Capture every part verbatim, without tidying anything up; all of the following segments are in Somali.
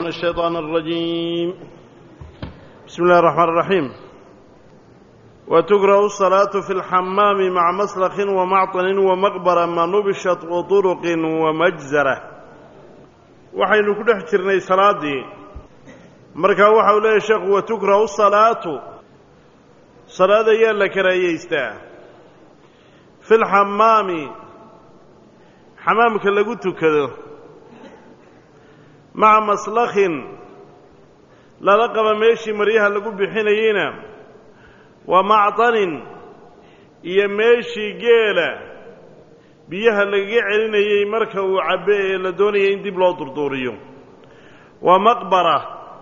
من الشيطان الرجيم. بسم الله الرحمن الرحيم. وتقرأ الصلاة في الحمام مع مسلخ ومعطن ومقبرة ما نبشت وطرق ومجزرة. وحين كده حجرني صلاة دي مركا وحاو ليه شيخ وتقرأ الصلاة صلاة يالا كرايستا في الحمام حمامك اللي قلت كده مع مسلخ لا لقب ماشي مريها اللي قلت بحينينا ومعطن يماشي جيلة بيها اللي قعلنا يمركا وعبئ لدوني يندي بلا دردوريو ومقبرة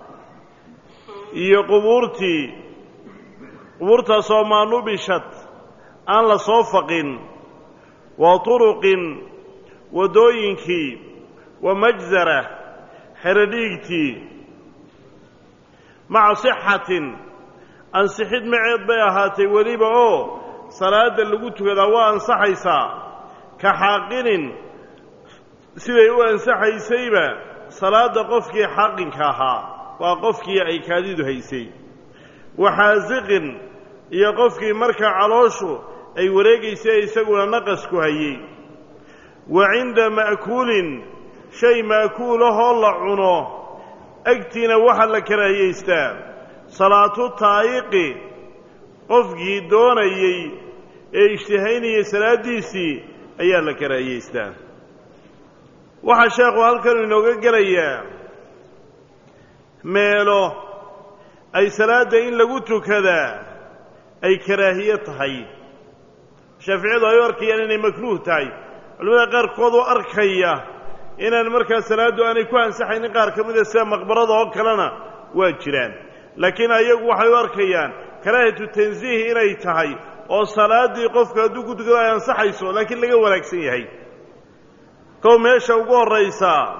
يقبورتي قبورتها صوما نبشت أن لصوفق وطرق ودوينكي ومجزرة حرديكتي مع صحة أن صحيت معيد بيهاتي وليبا أو صلاة اللي قلت كذا وأن صحيسا كحاقن سيدي وأن صحيسيبا صلاة قفكي حاقن كاها وقفكي أي كاديد هيسي وحازق يقفكي مركع علوشو أي وريقي سيساقنا نقسكو هيي وعند مأكول شيء مأكوله الله عنه أكتنا وحل كراهيستا صلاة الطائق قفقي دوني اشتهيني سلاديسي أيها لكراهيستا وحشاق وهالكن إنه قريا ميلو أي سلاد إن لقوتو كذا أي كراهية هاي شافعي ضا يركي أنني مكروه تاي المدى قار قوضو أركيا إن المركز سلاد أن يكون سحين قار كمدى سام مقبرة وكلنا واجران لكن أيقو حيو أركيان كراهية التنزيه إلي تاي وصلاة قفك دوكو دوكو ينصحيسو لكن لقى ولاكسي هاي كوم يشوقو الرئيسا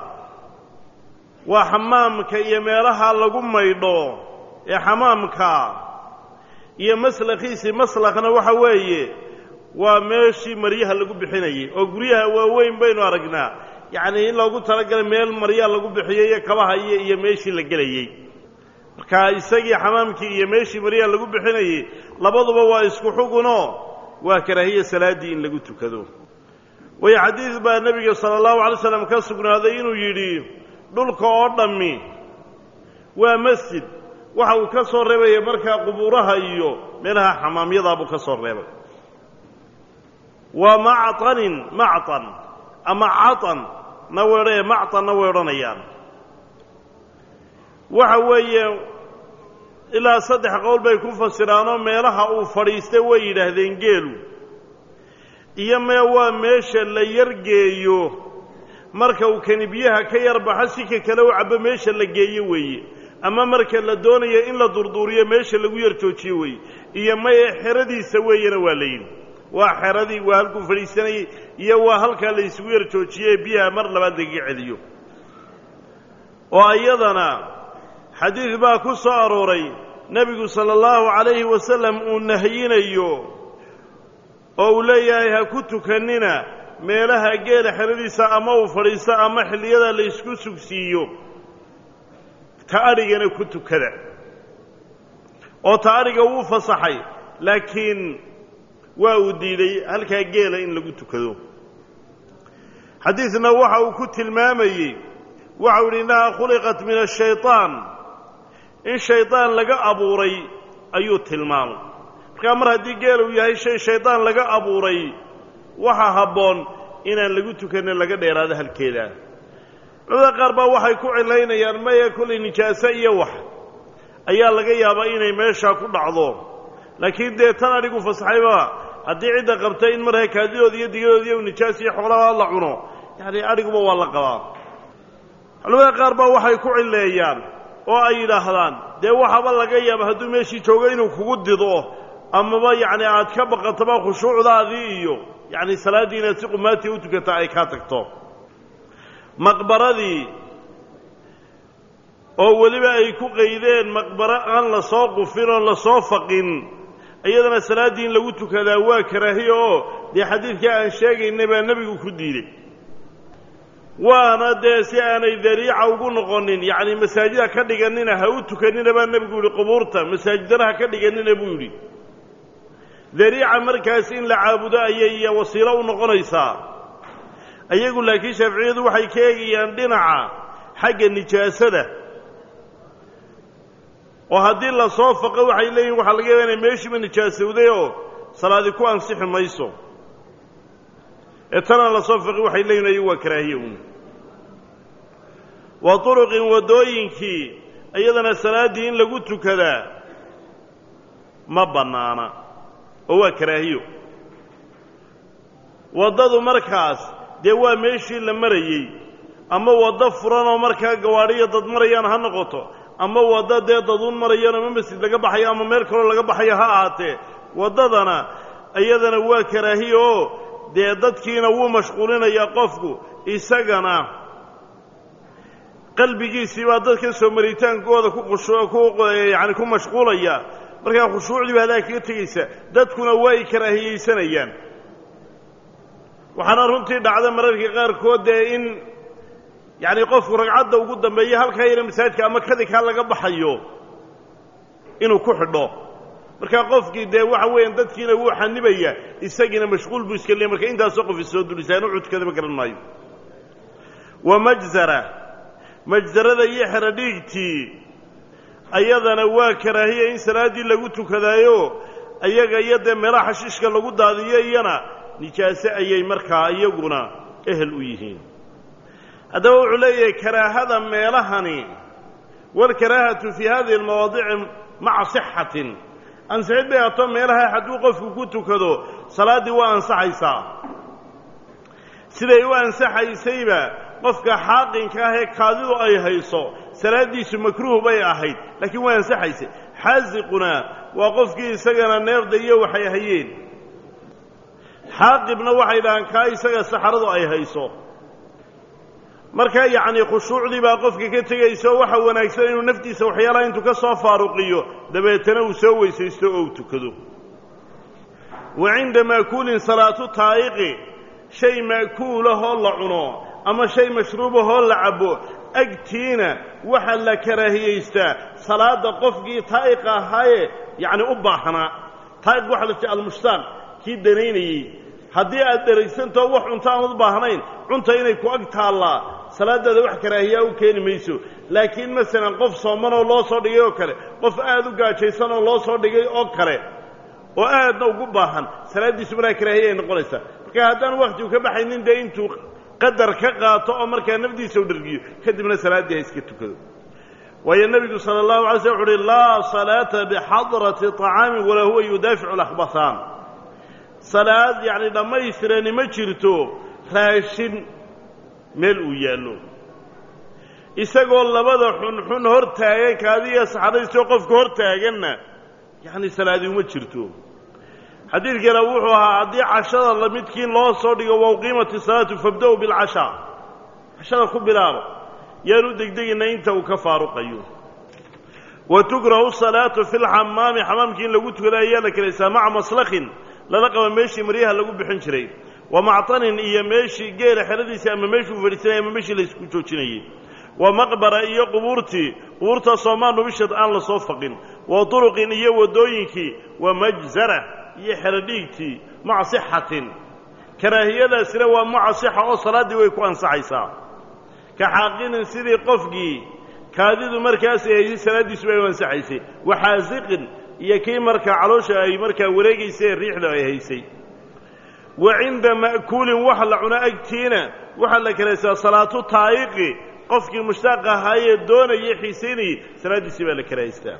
وحمامك يميرها لقم ميدو يا حمامك يا مسلخيسي مسلخنا وحويه وماشي مريها اللي قب بحنيه أو قريها وين بينو أرجنا يعني إن لو قلت رجل ميل مريها اللي قب بحيه كبها هي يماشي اللي جليه كايسقي حمامك يماشي مريها اللي قب بحنيه لبضوا ويسكحونا وكراهية سلادي إن لقيت كذو ويا حديث بقى النبي صلى الله عليه وسلم كسبنا هذين ويري دول كأردمي ومسجد وحو كسر ربي مركا قبورها إيو منها حمام يضرب كسر ربي ومعطن معطن أما عطن نوري معطن نورنيان وحوي إلى صدح قول بيكون فسرانو ميلها أو فريسته ويرهدين جيلو إيما هو ميشا اللي يرقيو مركا وكان بيها كي يربح سيكا كلو عبا ميشا اللي جيو وي أما مركا لدونيا إلا دردوريا ميشا اللي ويرتوشي وي إيما يحردي سوينا والين وحردي وهلكم فريساني يوا هلكا اللي يسوير توشيه بيها مر لما دقي عليو وأيضنا حديث ما كسو أروري نبي صلى الله عليه وسلم النهيين أيو أولياء كنت كننا ميلها قيل حرديسا أما وفريسا أما حليدا اللي يسكو سكسيو تاريغنا كنت كذا وتاريغ وفصحي لكن وأوديلي هل كجيل إن لقيت كذو حديثنا وحى وكت المامي وحى إنها خلقت من الشيطان الشيطان لقى أبو ري أيوت المام كامر هدي جيل وياهي شيء الشيطان لقى أبو ري وحى هبون إن لقيت كأن لقى دير هذا الكيلان لذا قربا وحى يكون علينا يعني ما يكون نجاسية وحى أيال لقى يابين ماشى كل عضو لكن ده تناريكو فصحيبا هدي عدة قبتين مرة كاديو دي ديو ديو نجاسي حولها الله عنه يعني أريكو والله قبام الوغا قاربا وحا يكو عليان oo ay yiraahdaan de waxa laga yaabaa haduu meeshii joogo inuu kugu dido ama ba yaani aad ka baqataba khushuucdaadii iyo yaani salaadiina si qumaati u tukata ay ka tagto maqbaradii oo waliba ay ku qeydeen maqbara aan la soo qufiro la soo faqin ayadana salaadiin lagu tukadaa waa karaahiyo oo de xadiidka aan sheegaynay baa nabigu ku diiday waana dee si aanay dariica ugu noqonin yacni masaajida ka dhiganina ha u tukanina baa nebigu yidhi qubuurta masaajidana ha ka dhiganina buu yidhi dariica markaas in la caabudo ayay wasiilo u noqonaysaa ayagu laakiin shaaficiyadu waxay ka eegayaan dhinaca xagga nijaasada oo haddii la soo faqo waxay leeyihin waxaa laga yaaba inay meeshiiba nijaasowday oo salaadi ku ansixi mayso ee tana la soo faqi waxay leeyihin ayagu waa karaahiye un wa turuqin waddooyinkii iyadana salaaddii in lagu tukadaa ma bannaana oo waa karaahiyo waddadu markaas dee waa meeshii la marayey ama waddo furan oo markaa gawaadhiyo dad marayaan ha noqoto ama waddo dee daduun marayaan ama masjid laga baxayo ama meel kaloo laga baxayo ha ahaatee waddadana iyadana waa karaahiyo oo dee dadkiina wuu mashquulinayaa qofku isagana qalbigiisii baa dadka soo maritaankooda ku yani ku mashquulaya markaa khushuucdii baa hadaa kaga tegaysa dadkuna way karaahiyeysanayaan waxaana runtii dhacda mararka qaarkood dee in yacni qofku ragcadda ugu dambeeya halkaa yara masaajidka ama kadinkaa laga baxayo inuu ku xidho markaa qofkii dee waxa weeyaan dadkiina wuu xanibaya isagiina mashquul buu iska leeyay marka intaasoo qof isoo dulisaan u cudkadaba garan maayo wa majzara majzarada iyo xeradhiigtii ayadana waa karaahiya in salaaddii lagu tukadaayo ayaga iyo dee meelaha xashiishka lagu daadiyo iyana nijaase ayay markaa iyaguna ehel u yihiin haddaba wuxuu leeyahay karaahada meelahani walkaraahatu fii hadihi almawaadici maca sixatin ansixid bay ato meelaha hadduu qofku ku tukado salaaddii waa ansaxaysaa siday u ansaxaysayba qofka xaaqinka ah ee kaadidu ay hayso salaaddiisu makruuh bay ahayd laakiin waa ansaxaysay xaasiquna waa qofkii isagana neefda iyo waxay hayeen xaaqibna waxay dhahaan kaa isaga saxaradu ay hayso markaa yacnii khushuucdii baa qofka ka tegaysa oo waxa wanaagsan inuu naftiisa waxyaalaha intuu ka soo faaruqiyo dabeetana uu soo weysaysto oo uu tukado wa cinda maakuulin salaatu taa'iqi shay ma'kuulahoo la cuno ama shay mashruubahoo la cabbo agtiina waxaa la karaahiyaystaa salaadda qofkii taa'iqa ahaayee yacni u baahnaa taa'iq waxa la tii almushtaaq kii danaynayey haddii aad deraysantao wax cunto aanad u baahnayn cunta inay ku ag taallaa salaaddaada wax karaahiyaa u keeni mayso laakiin masalan qof soomanoo loo soo dhigay oo kale qof aad u gaajaysanoo loo soo dhigay oo kale oo aadna ugu baahan salaaddiisu markaa karaahiya ay noqonaysaa marka haddaan wakhtigu ka baxaynin dee intuu qadar ka qaato oo markaa nafdiisa u dhargiyo kadibna salaaddii ha iska tukado waayo nebigu sala allahu alay slam wuxu uhi laa salaata bixadrati طacaamin walaa huwa yudaaficu alakbathaan salaad yacni dhammaystirani ma jirto raashin meel uu yaallo isagoo labada xunxun hor taagan kaadiya saxaraystoo qofka hor taaganna yacni salaadi uma jirto xadiidkana wuxuu ahaa haddii cashada la midkiin loo soo dhigo wauqiimati salaatu fabda-u bilcashaa cashada ku bilaabo yaanu degdegina inta uu ka faaruqayo wa tukrahu salaatu fi lxamaami xamaamkii in lagu tukada ayaa la kelaysaa maca maslakhin lala qaba meeshii maryaha lagu bixin jiray wa mactanin iyo meeshii geela xeradiisii ama meeshuu fadhiisanayay ama meeshii laysku joojinayey wa maqbara iyo qubuurtii qubuurtaasoo maa nubishad aan la soo faqin wa turuqin iyo waddooyinkii wa majzara iyo xeradhiigtii maca sixatin karaahiyadaasina waa maca sixa oo salaaddii way ku ansaxaysaa ka xaaqinin sidii qofkii kaadidu markaas ay haysay salaaddiisu ay u ansaxaysay wa xaasiqin iyo kii markaa caloosha ay markaa wareegaysay ee riixda ay haysay wa cinda ma'kuulin wax la cuno agtiina waxaa la karaysaa salaatu taa'iqi qofkii mushtaaq ahaayee doonayay xiisaynayey salaaddiisii baa la karahaystaa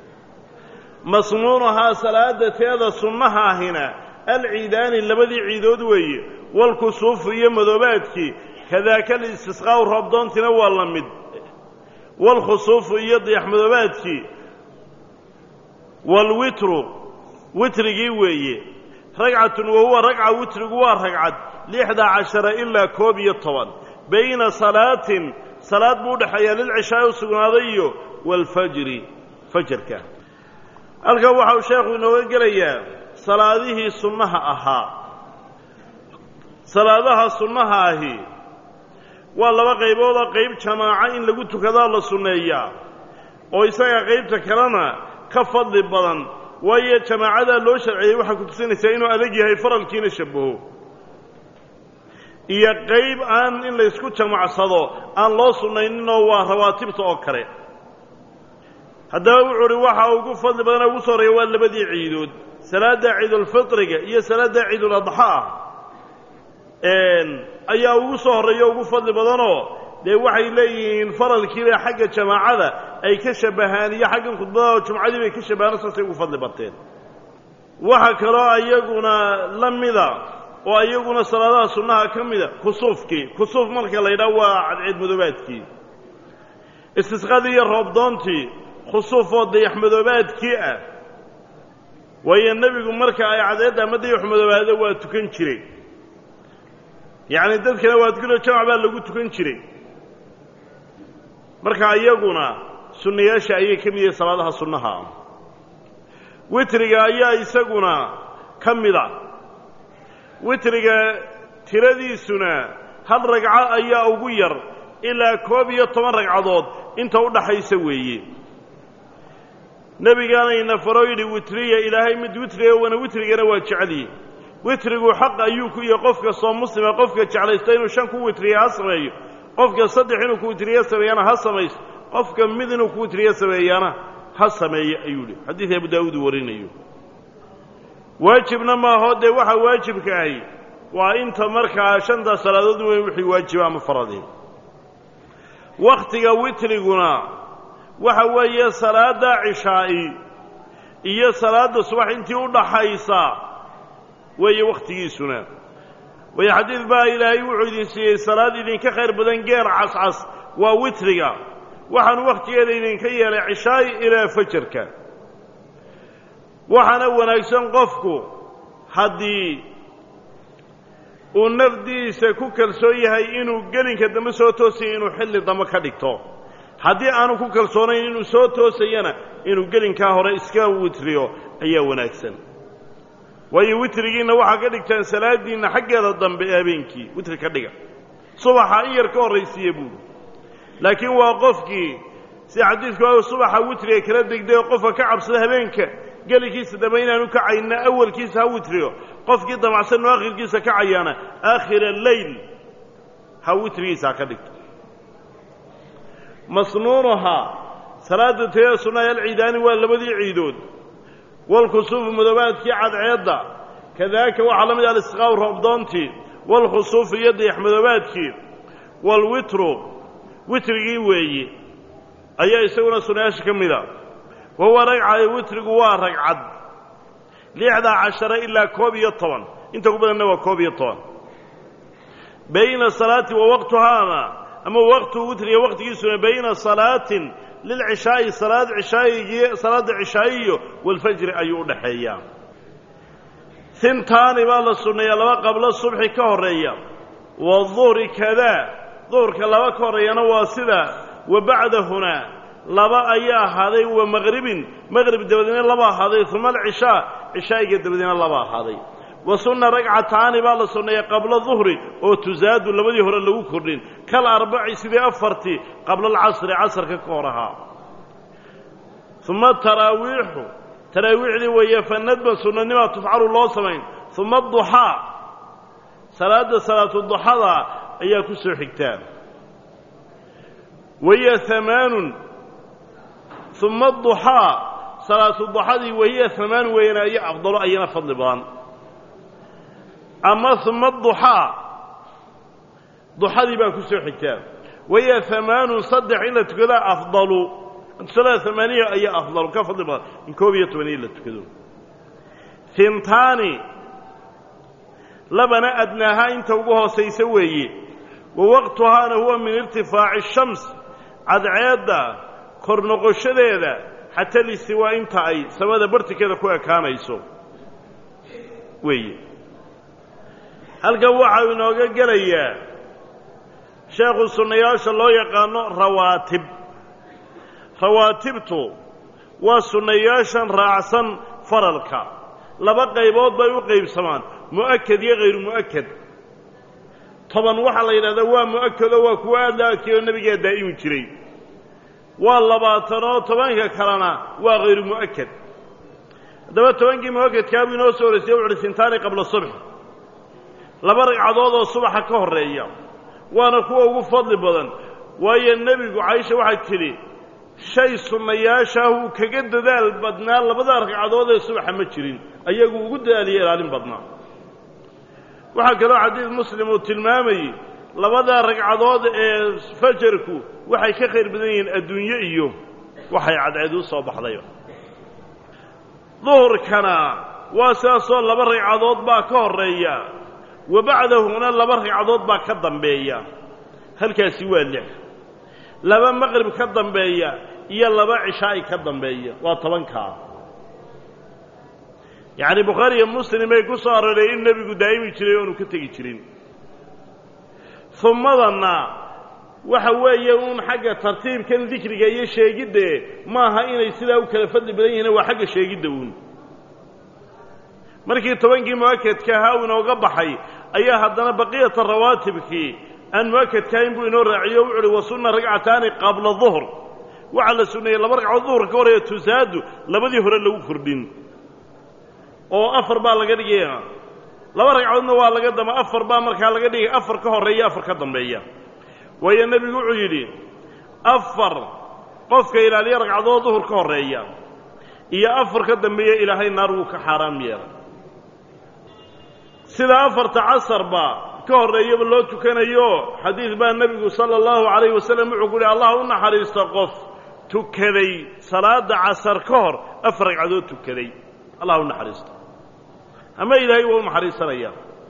masnuunahaa salaada teeda sunnaha ahina alciidaani labadii ciidood weeye walkusuufu iyo madoobaadkii kadaaka alistisqaa'u roobdoontina waa la mid walkhusuufu iyo dayaxmadoobaadkii waalwitru witrigii weeye ragcatun wahuwa ragca witrigu waa ragcad lixda cashara ilaa koob iyo toban bayna salaatin salaad buu udhexeeyaa lilcishaai u sugnaaday iyo waalfajri fajarka halkan waxa uu sheekhu inooga gelayaa salaadihii sunnaha ahaa salaadaha sunnaha ahi waa laba qaybood oo qayb jamaaca in lagu tukadaa la sunneeyaa oo isaga qaybta kalena ka fadli badan waayo jamaacadaa loo sharciyey waxaa ku tusinaysaa inuu adag yahay faralkiina shabaho iyo qayb aan in la isku jamacsado aan loo sunnayninoo waa rawaatibta oo kale haddaba wuxuu uhi waxa ugu fadli badanoo ugu soo horreeya waa labadii ciidood salaadda ciidulfitriga iyo salaadda ciiduladxaa ayaa ugu soo horreeya ugu fadli badanoo dee waxay leeyihiin faralkiiba xagga jamaacada ay ka shabahaan iyo xaggan khudbadaha jumcadii bay ka shabahaan saasay ugu fadli bateen waxa kaloo iyaguna la mida oo iyaguna salaadaha sunnaha ka mida kusuufkii kusuuf marka la yidhaha waa cadceed madoobaadkii istisqadii iyo roobdoontii khusuuf oo dayax madoobaadkii ah waayo nebigu marka ay cadceedda ama dayax madoobaado waa tukan jiray yacni dadkana waa tukanoo jamac baa lagu tukan jiray marka iyaguna sunnayaasha ayay ka mid yihiin salaadaha sunnaha witriga ayaa isaguna ka mid ah witriga tiradiisuna hal ragco ayaa ugu yar ilaa koob iyo toban ragcadood inta u dhaxaysa weeye nebigaanayna faroo yidhi witriya ilaahay mid witriga wana witrigana waa jeceliye witrigu xaq ayuu ku yahay qof kastoo muslima qofka jeclaysta inuu shan ku witriya ha sameeyo qofka saddex inuu ku witriya sameeyana ha samaysto qofka mid inuu ku witriya sameeyana ha sameeyo ayuu yidhi xadiid abu daawuud uu warinayo waajibna maaho dee waxa waajibka ahi waa inta markaa shanta salaadood weyn wixii waajiba ama faradii wakhtiga witriguna waxa weeye salaadda cishaa'i iyo salaadda subax intii u dhaxaysa weeye wakhtigiisuna waayo xadiid baa ilaahay wuxuu idin siiyey salaad idinka khayr badan geer cascas waa witriga waxaanu wakhtigeeda idinka yeelay cishaa'i ilaa fajarka waxaana wanaagsan qofku haddii uu nafdiisa ku kalsoon yahay inuu gelinka dambe soo toosaya inuu xilli dambe ka dhigto haddii aanu ku kalsoonayn inuu soo toosayana inuu gelinkaa hore iska witriyo ayaa wanaagsan waayo witrigiinna waxaa ka dhigtaan salaadiinna xaggeeda dambe ee habeenkii witri ka dhiga subaxa in yar ka horraysiiye buuri laakiin waa qofkii sida xadiidku a subaxa witriga kala degday oo qofka ka cabsada habeenka gelinkiisa dambe inaanu kacayna awalkiisa ha witriyo qofkii damacsanoo aakhirkiisa kacayaana aakhira leyl ha witrigiisa ha ka dhigto masnuunuhaa salaada tayada sunnaha alciidaani waa labadii ciidood walkusuufu madoobaadkii cadceedda kadaaka waxaa la mid ah alistiqaa'u roobdoontii walkhusuufu iyo dayax madoobaadkii walwitru witrigii weeye ayaa isaguna sunnayaasha ka mida wahuwa ragca witrigu waa ragcad lixdaa cashara ilaa koob iyo toban inta ku badanna waa koob iyo toban bayna salaati wa waqtuhaana ama waqtu witriga waqtigiisuna bayna salaatin lilcishaa'i salaad cishaayi salaadda cishaayiyo walfajri ayuu u dhaxeeyaa hintaani baa la sunneeyaa laba qablo subxi ka horreeya waduhri kadaa duhurka laba ka horreeyana waa sida wa bacdahuna laba ayaa ahaaday wa maqribin maqrib dabadeedna laba ahaaday uma alcishaa cishaa'iga dabadeedna laba ahaaday wa sunna ragcataani baa la sunneeya qabla duhri oo tusaadu labadii hore lagu kordhin kal arbaci sidii afartii qabla alcasri casarka ka hor ahaa uma taraawiixu taraawiixdii weeye fanadban sunnanimaa tufcalu loo samayn uma aduxaa salaadda salaatuduxada ayaa ku soo xigtaa wahiya amaanun uma aduxaa salaatuduxadii wahiya amaanun weeyana iyo afdalo ayana fadli badan ama uma aduxaa duxadii baa ku soo xigtaa wahiya amaanun saddex in la tukadaa afdalu salaa amaaniya ayaa afdalu ka fadli badan in koob iyo tobaniyo la tukado hintaani labana adnaahaa inta ugu hoosaysa weeye wa waqtuhaana huwa min irtifaaci shams cadceedda kor noqoshadeeda xata listiwaa inta ay samada bartikeeda ku ekaanayso weeye halkan waxau inooga gelayaa sheekhu sunnayaasha loo yaqaano rawaatib rawaatibtu waa sunnayaashan raacsan faralka laba qaybood bay u qaybsamaan mu'akad iyo hayru mu'akad toban waxaa la yidhahdaa waa mu'akado waa kuwa aad la adkeeyo nebigaa daa'imi jiray waa labaatan oo tobanka kalena waa hayru mu'akad haddaba tobankii mu'akadkaa buu inoo soo horreysay wuxuuhi sintaani qabla subx laba ragcadood oo subaxa ka horreeya waana kuwa ugu fadli badan waayo nebigu caysha waxay tidhi shay sunnayaashaah uu kaga dadaal badnaa labada ragcadood ee subaxa ma jirin ayagu ugu dadaaliya ilaalin badnaa waxaa kaloo xadiid muslim uu tilmaamayey labada ragcadood ee fajarku waxay ka khayr badan yihiin adduunye iyo waxay cadceed u soo baxday duhurkana waa sidaasoo laba ragcadood baa ka horreeya wa bacdahuna laba ragcadood baa ka dambeeya halkaasi waa lix laba maqrib ka dambeeya iyo laba cishaa'i ka dambeeya waa tobankaa yacni bukhaari iyo muslim ay ku soo arooreen in nebigu daa'imi jiray oonu ka tegi jirin hummadanna waxa weeye uun xagga tartiibkan dikriga iyo sheegidde maaha inay sidaa u kala fadli badan yihiin waa xagga sheegidda uun markii tobankii mu'akadka ahaa uu inooga baxay ayaa haddana baqiyata rawaatibkii aan mu'akadkahayn buu inoo raaciyo wuxu uhi wa sunna ragcataani qabla duhr waxaa la sunneeyey laba ragcadood duhurka ka horeeya tusaadu labadii hore lagu kordhin oo afar baa laga dhigaya laba ragcadoodna waa laga dama afar baa markaa laga dhigay afar ka horreeya afar ka dambeeya waayo nebigu wuxuu yidhi afar qofka ilaaliya ragcadood duhur ka horreeya iyo afar ka dambeeya ilaahay naar wuu ka xaaraam yeelay sida afarta casarba ka horreeyaba loo tukanayo xadiid baa nebigu sala allahu calayhi wasallam wuxuu ku yihi allah u naxariisto qof tukaday salaada casar ka hor afar ragcadood tukaday allah u naxariisto ama ilaahay waa u naxariisanaya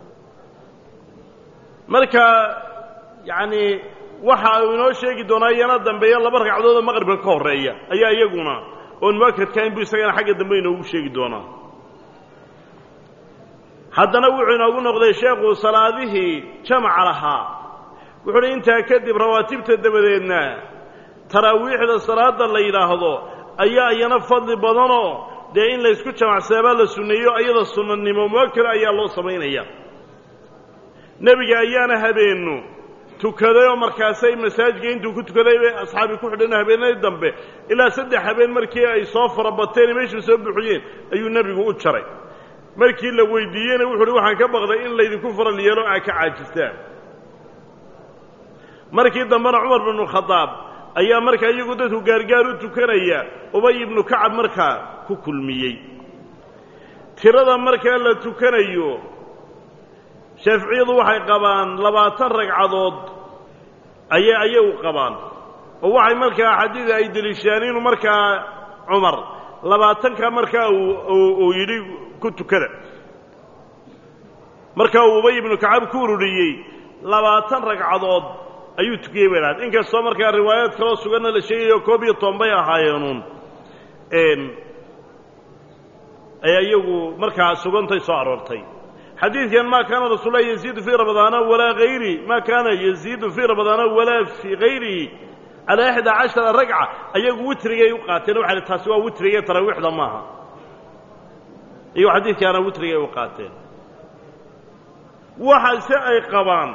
marka yacni waxa uu inoo sheegi doonaa iyana dambeeya laba ragcadood oo maqribka ka horreeya ayaa iyaguna oon mu'akadkahayn buu isagana xagga dambe inoogu sheegi doonaa haddana wuxuu inoogu noqday sheekhu salaadihii jamaca lahaa wuxuu uhi intaa kadib rawaatibta dabadeedna taraawiixda salaada la yidhaahdo ayaa iyana fadli badanoo dee in laysku jamacsaabaa la sunneeyo iyada sunnanimo mu'akad ayaa loo samaynaya nebiga ayaana habeennu tukaday oo markaasay masaajidka intuu ku tukaday bay asxaabi ku xidhan habeenadii dambe ilaa saddex habeen markii ay soo farabateen meeshuu soo buuxiyeen ayuu nebigu u jaray markii la weydiiyeyna wuxu uhi waxaan ka baqday in laydinku faral yeelo aa ka caajistaan markii dambena cumar binu khadaab ayaa markaa iyagu dadku gaargaar u tukanaya ubay ibnu kacab markaa ku kulmiyey tirada markaa la tukanayo shaaficiyadu waxay qabaan labaatan ragcadood ayay ayagu qabaan oo waxay markaa xadiida ay deliishadaan inuu markaa cumar labaatanka markaa uu yidhi ku tukada markaa uu ubay ibnu kacab ku ururiyey labaatan ragcadood ayuu tukiyey bay dhahayd inkastoo markaa riwaayaad kaloo suganna la sheegayo koob iyo toban bay ahaayeenuun ayaa iyagu markaa sugantay soo aroortay xadiidkan ma kaana rasuul lah yaziidu fii ramadaana walaa hayri ma kaana yaziidu fii ramadaana walaa fii hayrihi calaa ixda cashara ragca ayagu witrigay u qaateen waxay taasi waa witrigee taraawiixda maaha iyagu xadiidkaana witrigay u qaateen waxa se ay qabaan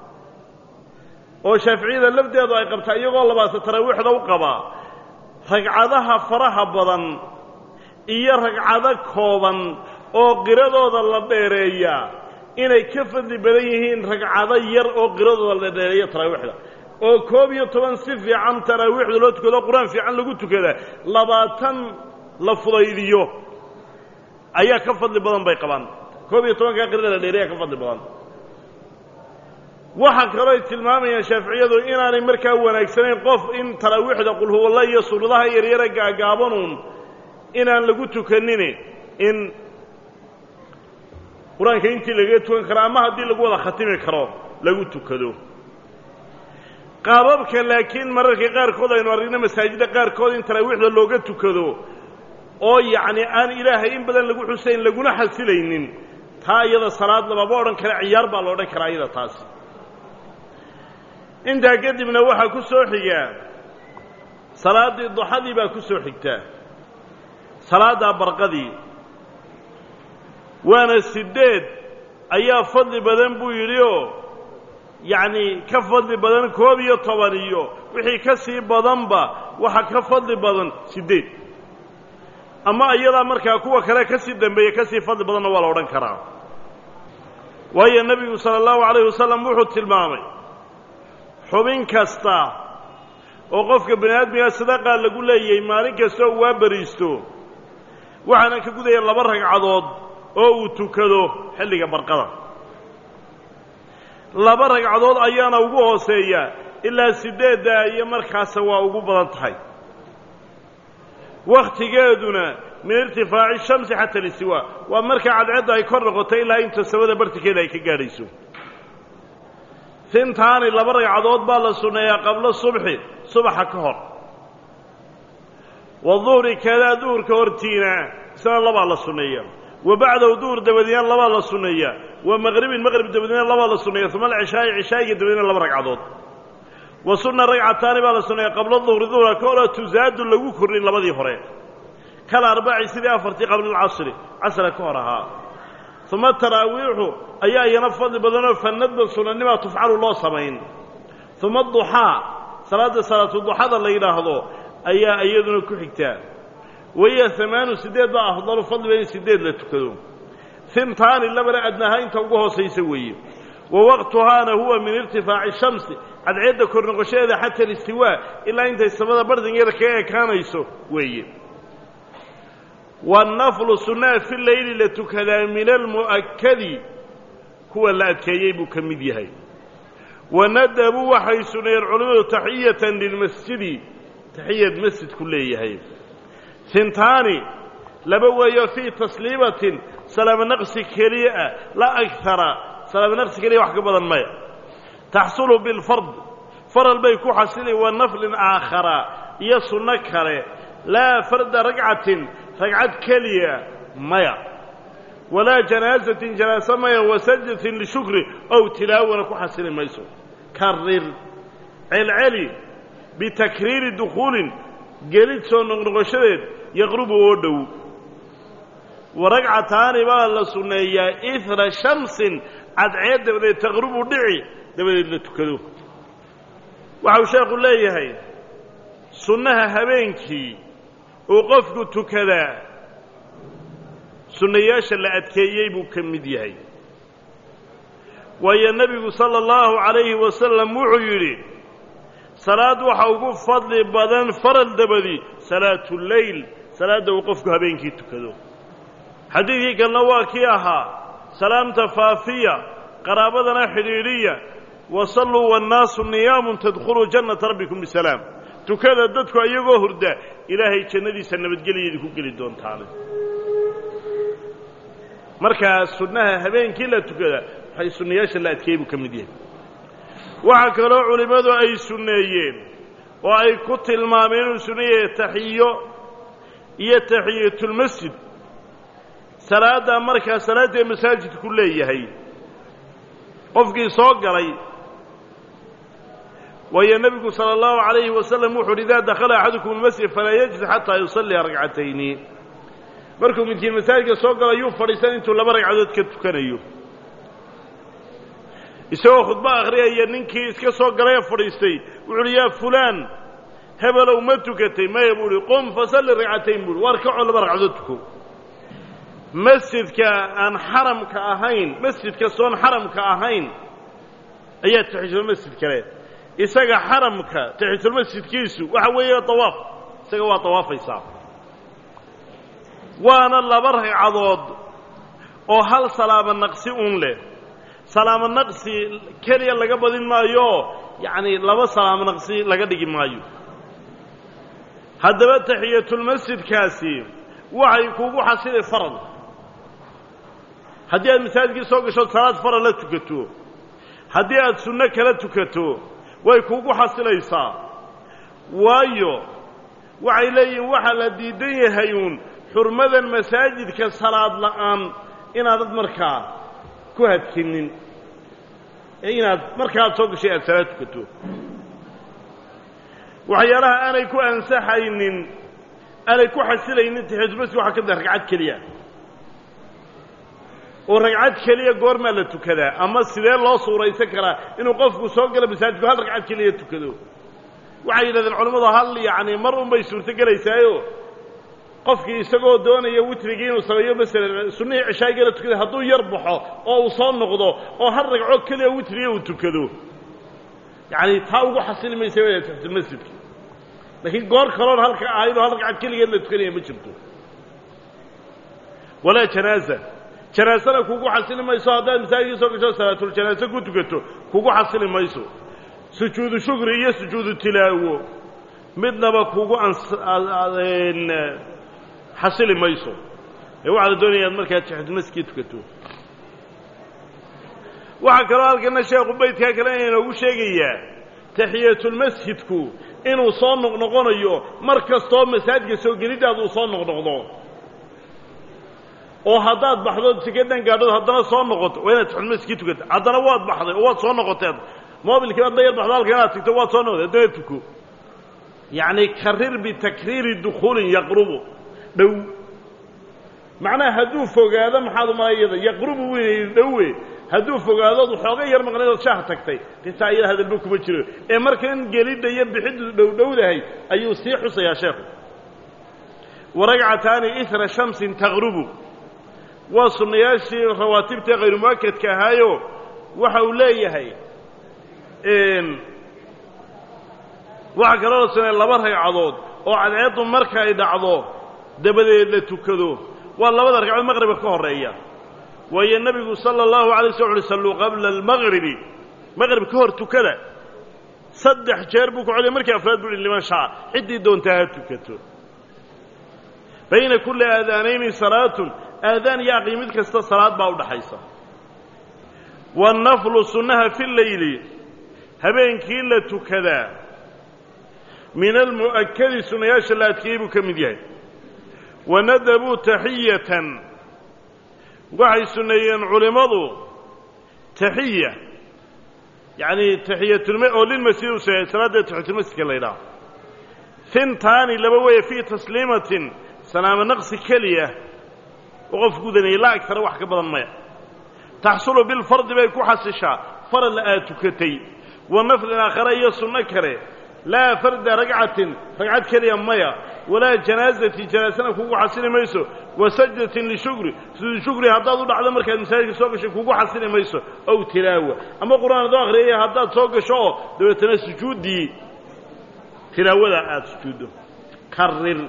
oo shaaficiyada lafdeedu ay qabtaa iyagoo labaasa taraawiixda u qabaa ragcadaha faraha badan iyo ragcado kooban oo qiradooda la dheereeya inay ka fadli badan yihiin ragcado yar oo qiradooda la dheereeya taraawiixda oo koob iyo toban si fiican taraawiixda loo tukado qur-aan fiican lagu tukada labaatan la fudaydiyo ayaa ka fadli badan bay qabaan koob iyo tobankaa qirada la dheereeya ka fadli badan waxaa kaloo ay tilmaamayaan shaaficiyadu inaanay markaa wanaagsanayn qof in taraawiixda qulhuwalla iyo suuradaha yaryara gaagaabanuun inaan lagu tukanin in qur-aanka intii lagaga tukan karo ama haddii lagu wada khatimi karo lagu tukado qaababka laakiin mararka qaarkood aynu aragno masaajidda qaarkood in taraawiixda looga tukado oo yacni aan ilaahay in badan lagu xusayn laguna xasilaynin taa iyada salaad lamaba odhan kara ciyaar baa la odhan karaa iyada taasi intaa kadibna waxaa ku soo xigaa salaaddii duxadii baa ku soo xigtaa salaaddaa barqadii waana siddeed ayaa fadli badan buu yidhi oo yacni ka fadli badan koob iyo toban iyo wixii ka sii badanba waxa ka fadli badan siddeed ama iyadaa markaa kuwa kale ka sii dambeeya ka sii fadli badanna waa la odhan karaa waayo nebigu sala allahu calayhi wasalam wuxuu tilmaamay xubin kasta oo qofka bani aadmiga sadaqaa lagu leeyahay maalin kasta oo waa bariisto waxaana ka gudaya laba ragcadood oo uu tukado xilliga barqada laba ragcadood ayaana ugu hooseeya ilaa siddeedda iyo markaasa waa ugu badan tahay wakhtigeeduna min irtifaaci shamsi xata listiwaa waa marka cadceedda ay kor noqotay ilaa inta samada bartikeeda ay ka gaadhayso hintaani laba ragcadood baa la sunneeyaa qablo subxi subaxa ka hor wa duhri kadaa duhurka hortiina isna labaa la sunneeya wa bacdahu duhur dabadiina labaa la sunneeya wa maqribin maqrib dabadiina labaa la sunneeya uma alcishaa'i cishaa'iga dabadiina laba ragcadood wa sunna ragcataani baa la sunneeya qabla duhri duhra ka hor tusaadu lagu kordhin labadii hore kala arbaci sidii afartii qabla alcasri casra ka hor ahaa uma taraawiixu ayaa iyana fadli badanoo fanadba sunanimaa tufcalu loo samayn uma duxaa salaadda salaatu duxada la yidhaahdo ayaa iyaduna ku xigtaa wahiya amaanu siddeed baa afdalu fadliba in siddeed la tukado hintaani labana adnaha inta ugu hoosaysa weeye wa waqtuhaana huwa min irtifaaci shamsi cadceedda kor noqoshadeeda xata alistiwaa ilaa intay samada bardingeeda kaga ekaanayso weeye waannaflu sunnaa fi leyli la tukadaa min almu'akadi kuwa la adkeeyey buu ka mid yahay wanadabuu waxay sunneeyeen culimmadu taxiyatan lilmasjidi taxiyad masjidku leeyahay hintaani laba weeyo fii tasliimatin salaamo naqsi keliya ah la agtara salaamo naqsi keliya wax ka badan maya taxsulu bilfard faral bay ku xasili wa naflin aakhara iyo sunno kale laa farda ragcatin ragcad keliya maya walaa janaasatin janaasa maya wa sajdatin lishukri ow tilaawana ku xasili mayso karir celceli bitakriiri dukhuulin gelid soo noqnoqoshadeed yaqrubu oo dhow wa ragcataani baa la sunneeyaa ihra shamsin cadceed dabadeed taqrubu dhici dabadeed la tukado waxau sheekhu leeyahay sunnaha habeenkii uu qofku tukadaa sunnayaasha la adkeeyey buu ka mid yahay waayo nebigu sala allahu calayhi wasalam wuxuu yidhi salaad waxa ugu fadli badan faral dabadi salaatuleyl salaadda uu qofku habeenkii tukado xadiidkii kalena waa kii ahaa salaamta faafiya qaraabadana xidhiidhiya wasalluu waannaasu niyaamun tadkhuluu jannata rabbikum bisalaam tukada dadku iyagoo hurda ilaahay jannadiisa nabadgelyaedii ku geli doontaane markaa sunnaha habeenkii la tukada waxay sunnayaasha la adkeeyey buu ka mid yahay waxaa kaloo culimmadu ay sunneeyeen oo ay ku tilmaameen inuu sunnayahay taxiyo iyo taxiyatulmasjid salaaddaa markaa salaaddae masaajidku leeyahay qofkii soo galay waayo nebigu sala allahu calayhi wasalam wuxu uhi idaa dakhala axadukum almasjid falaa yajlis xataa yusalliya ragcatayni markuu midkiin masaajidka soo gala yuu fadhiisan intuu laba ragcadood ka tukanayo isagoo khudbo akhriyaya ninkii iska soo galay ee fadhiistay wuxu uhi yaa fulaan hebelow ma tukatay maya buu uhi qum fasalli ragcatayn buuhi waar kacoo laba ragcadood tuko masjidka aan xaramka ahayn masjidka soon xaramka ahayn ayaa taxiisulmasjid kale isaga xaramka taxiisulmasjidkiisu waxa weeye dawaaf isaga waa dawaafaysaa waana laba ragcadood oo hal salaamo naqsi un leh salaamo naqsi keliya laga badin maayo yacni laba salaamo naqsi laga dhigi maayo haddaba taxiyatulmasjidkaasi waxay kuugu xasili faral haddii aad masaajidkii soo gasho salaad faral la tukato haddii aad sunno kala tukato way kuugu xasilaysaa waayo waxay leeyihiin waxaa la diidan yahay uun xurmadan masaajidka salaad la'aan inaadad markaa ku hadkinin ee inaad markaaad soo gashay aad salaad tukato waxyaalaha aanay ku ansaxaynin aanay ku xasilaynin taxiyatulmasjid waxaa ka mid ah ragcad keliya ورقعات كلية قرما لتكذا أما السيدة الله صورة يسكرها إنه قفك سوق لبساتك هل رقعات كلية تكذو وعيد هذا العلماء هل يعني مرة بيسور ثقل يسايو قفك يسقوا دون يوترجين وصليوا بس سنة عشاء قالت كذا هدو يربحوا أو صان نقضوا أو هل رقعات كلية وتري وتكذو يعني تاوقوا حسين ما يسوي تحت المسجد لكن قار قرار هل عايدوا هل رقعات كلية اللي تكذي ما شفتوا ولا جنازة جنازة كوكو حسين ما يسوى هذا مساجد سوق صلاة الجنازة كنت كتو كوكو حسين ما يسوى سجود شكر هي سجود التلاوة مدنا بكوكو عن حسين ما يسوى هو على الدنيا المركز تحت مسكت كتو وعكرال كنا شيخ بيت كلامنا وشيء تحية المسجد كو إنه صان نقنقون أيوه مركز طاب مساجد سوق جديد هذا صان نقنقون oo hadaad baxdo sikadan gaadho hadana soo noqoto waa inaad xulmiski tukato hadana waad baxday oo waad soo noqotay moobilka aad dayar baxdo halka aad tagto waad soo noqotay deetuku yaani karir bi takrir dukhul yaqrubu dhow macna haduu fogaado maxaad maayada yaqrubu weyn dhowe haduu fogaado xooga yar maqnaydo shaah tagtay qisaayada hadalba kuma jiro ee markan gelida iyo bixid dhow dhowdahay ayuu sii xusaya sheekhu waragcataani ithra shamsin taghrubu وصنياشي رواتب غير مؤكد كهايو وحوليه هي ان waxa kale oo sanad laba ragcadood oo cadceedu marka ay dhacdo dabadeed la tukado waa labada ragcadood maghrib ka horeeya way nabigu sallallahu alayhi wa sallam qabla al-maghrib maghrib ka hor tukada saddex jeer buu ku celiyay markii afraad buu liman shaa cidii doontaa tukato bayna kulli aadaanayn salaatun آذان يا قيمتك است صلاة باو دحيسا والنفل سنها في الليل هبين كيلة كذا من المؤكد سنياش لا تكيبك مديان وندبوا تحية وحي سنيان علمضوا تحية يعني تحية الماء للمسير صلاة تحية المسك الليلة ثنتان لبوية في تسليمة سلام نقص كلية وقف قدني لا أكثر واحد قبل الماء تحصل بالفرد بيكو حسشا فرد لآتكتي والنفل الآخر يصل نكره لا فرد رقعة رقعة كلي ماء ولا جنازة جنازة كوكو حسين ميسو وسجدة لشكر شكر هداد على مركز مساجد سوق كوكو حسين ميسو أو تلاوة أما قرآن ظاهر هي هداد سوق شو دوتنا سجود دي تلاوة لا سجود كرر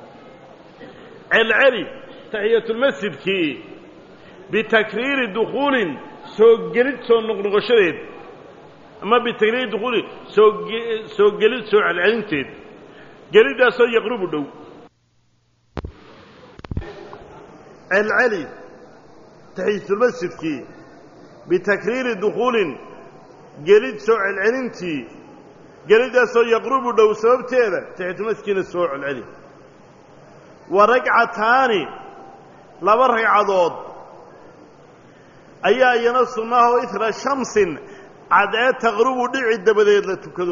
العلي تحية المسجد كي بتكرير دخول سوق جلد سوق نقنقشرين أما بتكرير دخول سوق سوق جلد سوق العنتين جلد سوق يقرب الدو العلي تحية المسجد كي بتكرير دخول جلد سوق العنتي جلد سوق يقرب الدو سبب تيرا تحية المسجد سوق العلي ورقعتان laba ragcadood ayaa iyana sunnaha ithra shamsin cadceed taqrubu dhici dabadeed la tukado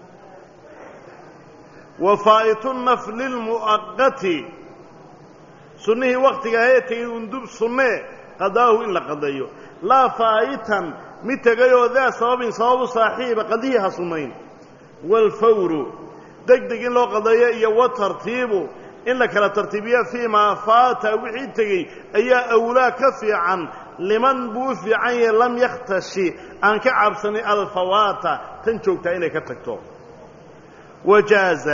wa faa'itu nafl almu'aqqati sunnihi waqtiga haytay undub sunne qadaahu in la qadayo la faa'itan mitagayo daa sababin sababu saaxiiba qadiyaha sunnayn wal fawru degdeg in loo qadayo iyo wa tartiibu إن لك لا ترتيبية فيما فات وحيتك أي أولا كفي عن لمن بوفي عن لم يختشي أن كعب سنة الفوات تنشوك تأيني كتكتو وجاز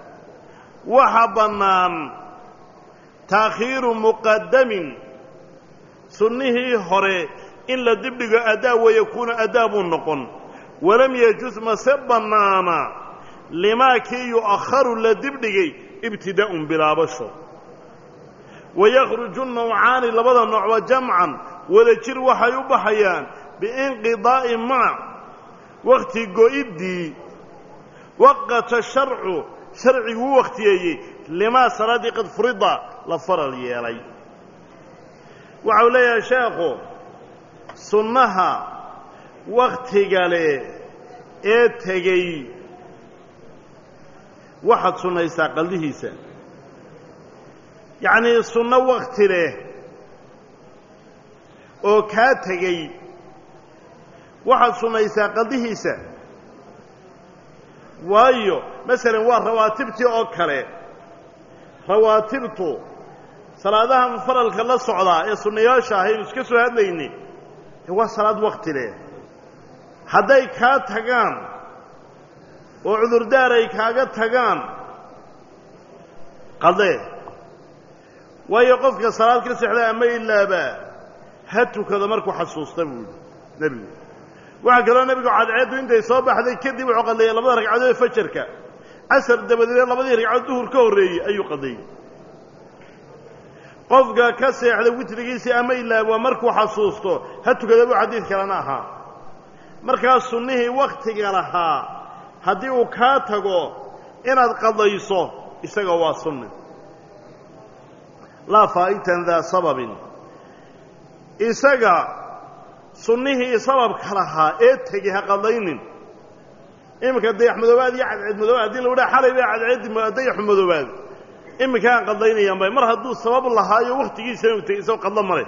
وحبنان تأخير مقدم سنه هري إن لدبق أداء ويكون أداب النقن ولم يجوز مسبنانا لما كي يؤخر لدبق ابتداء بلا بشر ويخرج النوعان لبدا نوع جمعا وذكر وحيبحيان بانقضاء مع وقت قيدي وقت الشرع شرعي وقتي لما صلاه قد فرض لفر اليالي وعلي يا شيخ سنها وقت قالي اتغي واحد سنة يساقل لهيسا يعني سنة وقت له oo kaa tegey waxaad sunnaysaa qadihiisa waayo masalan waa rawaatibtii oo kale rawaatibtu salaadahan faralka la socdaa ee sunnayaasha ahaynu iska soo hadlayni waa salaad waqti leh hadday kaa tagaan oo cudurdaar ay kaaga tagaan qadee waayo qofka salaad ka seexda ama ilaaba ha tukado markuu xasuusta buu nebigu waxaa kaloo nebigu cadceeddu intay soo baxday kadib wuxuu qadeeyey labada ragcadood ee fajarka casar dabadeed labadii ragcadood duhur ka horreeyey ayuu qadeeyey qofka ka seexda witrigiisii ama ilaaba markuu xasuusto ha tukada buu xadiid kalena ahaa markaa sunnihii wakhtiga lahaa haddii uu kaa tago inaad qadayso isaga waa sunni laa faa'itan daa sababin isaga sunnihii sababka lahaa ee tegi ha qadaynin iminka dayaxmadoobaad iyo cadceedmadoobaad haddii lagu dhaha xalay baa cadceeddi dayaxu madoobaad iminka aan qadaynayaan bay mar hadduu sabab lahaayo wakhtigiisana uu tegey isagoo qadlo male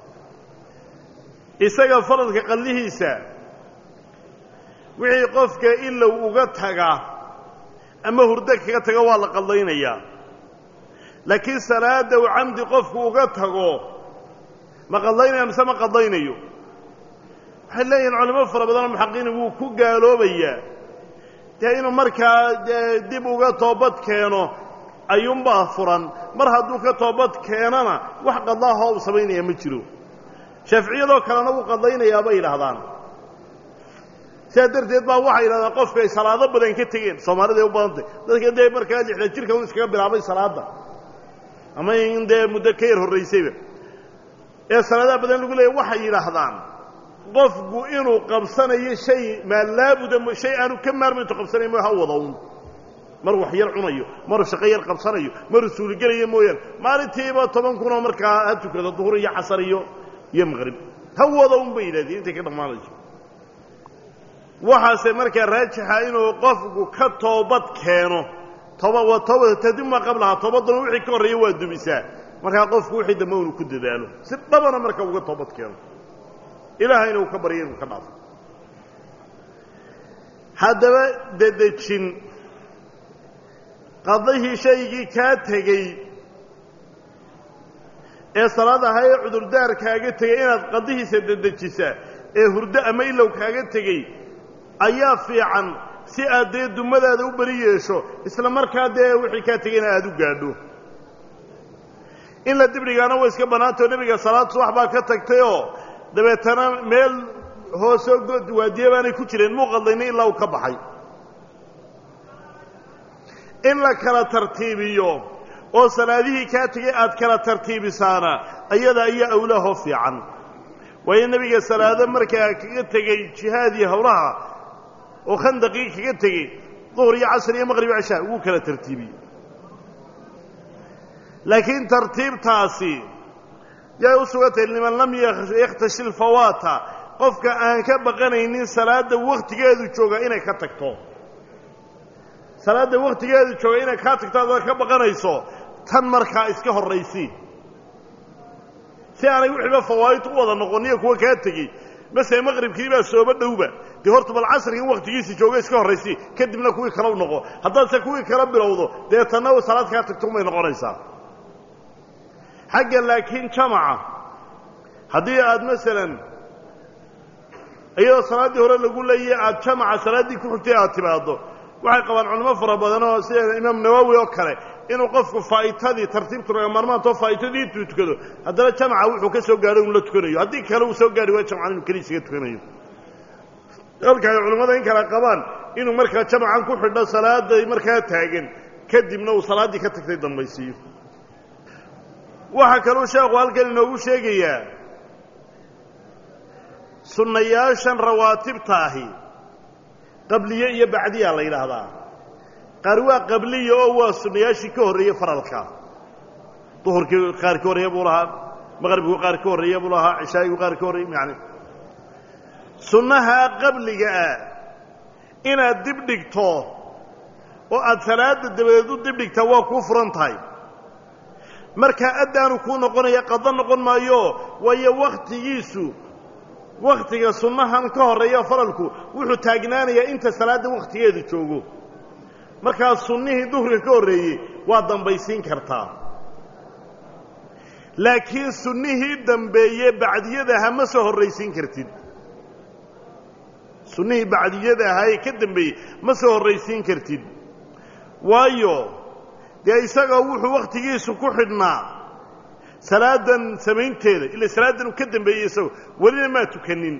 isaga faradka qadlihiisa wixii qofka ilow uga taga ama hurdo kaga taga waa la qadlaynayaa laakiin salaadda uu camdi qofku uga tago ma qadlaynaya mise ma qadlaynayo waxay leeyihiin culimo fara badanoo muxaqiqiin wuu ku gaaloobayaa dee inuu markaa dib uga toobad keeno ayuunbaa furan mar hadduu ka toobad keenana wax qadlaahoo uu samaynaya ma jiro shaaficiyadoo kalena wuu qadlaynayaa bay yidhaahdaan sidaa darteed baa waxay yidhahdaan qofku ay salaado badan ka tegeen soomaalida ay u badantay dadka dee markaa lixda jirka un iskaga bilaabay salaadda ama in dee muddo ka yar horraysayba ee salaadaha badan lagu leeyay waxay yidhaahdaan qofku inuu qabsanayo shay maa laabuda shay aanu ka maarmayntu qabsanayo mo ha wada un maruu wax yar cunayo maruu shaqo yar qabsanayo maruu suuligelayo mooyaane maalintiiba toban kunoo markaa ha tukado duhur iyo casar iyo iyo maqrib ha wada un bay yidhahdeen intay ka dhammaanayso waxaase markaa raajixa inuu qofku ka toobad keeno toba waa toobada tadima qablaha toobaduna wixii ka horreeya waa dumisaa markaa qofku wixii dambe unu ku dadaalo si dhabana marka uga toobad keeno ilaahayna uu ka barya inuu ka dhaafo haddaba dedejin qadihii shaygii kaa tegey ee salaad ahaa ee cudurdaar kaaga tegey inaad qadihiisa dedejisaa ee hurdo ama ilow kaaga tegey ayaa fiican si aad dee dumadaada u beri yeesho isla markaa dee wixii kaa tegeyna aada u gaadho in la dibdhigaana way iska bannaantao nebiga salaad subax baa ka tagtayoo dabeetana meel hoosoo good waadiye baanay ku jireen muu qadlayna ilaa uu ka baxay in la kala tartiibiyo oo salaadihii kaa tegey aad kala tartiibisaana ayada ayaa awlaahoo fiican waayo nebiga salaado markaa kaga tegey jihaad iyo howlaha oo khandaqii kaga tegey duhur iyo casr iyo maqrib iyo cishaa wuu kala tartiibiyey laakiin tartiibtaasi yay u sugantahay liman lam yakhtashi lfawaata qofka aan ka baqanaynin salaadda wakhtigeedu jooga inay ka tagto salaadda wakhtigeedu jooga inay kaa tagto adaad ka baqanayso tan markaa iska horraysi si aanay wixiiba fawaa'id u wada noqoniyo kuwa kaa tegey masele maqribkii baa sooba dhowba dee horta bal casrigii wakhtigiisii jooga iska horraysi kadibna kuwii kala u noqo haddaadse kuwii kala bilowdo dee tanna salaad kaa tagto umay noqonaysaa xagga laakiin jamaca haddii aad masalan iyadoo salaaddii hore lagu leeyay aad jamaca salaaddii ku xigtay aad timaaddo waxay qabaan culimo fara badan oo sida imaam nawowi oo kale inuu qofku faa'itadii tartiibtu marmaantoo faa'itadii intuu tukado haddana jamaca wuxuu ka soo gaadho inu la tukanayo haddii kale uu soo gaadhi waa jamcan inuu keliya isaga tukanayo halka ay culimmada in kale qabaan inuu markaa jamacan ku xidho salaaday markaa taagan kadibna uu salaaddii ka tagtay dambaysiiyo waxaa kaluu sheekhu halkan inoogu sheegayaa sunnayaashan rawaatibta ahi qabliye iyo bacdiya la yidhaahdaa qaar waa qabliya oo waa sunnayaashii ka horreeyey faralka duhurkii qaar ka horreeya buu lahaa maqribku qaar ka horreeya buu lahaa cishaa'igu qaar ka horreey yani sunnaha qabliga ah inaad dib dhigto oo aad salaada dabadeed u dib dhigtaa waa kuu furan tahay markaa addaanu kuu noqonaya qado noqon maayo waayo wakhtigiisu wakhtiga sunnahan ka horreeya faralku wuxuu taagnaanayaa inta salaadda wakhtigeedu joogo markaa sunnihii duhriga ka horreeyey waa dambaysiin kartaa laakiin sunnihii dambeeye bacdiyada ahaa ma soo horraysiin kartid sunnihii bacdiyada ahaa ee ka dambeeyey ma soo horraysiin kartid waayo dee isagoo wuxuu wakhtigiisu ku xidhnaa salaadan samaynteeda ila salaadan uu ka dambeeyey isagoo welina maa tukanin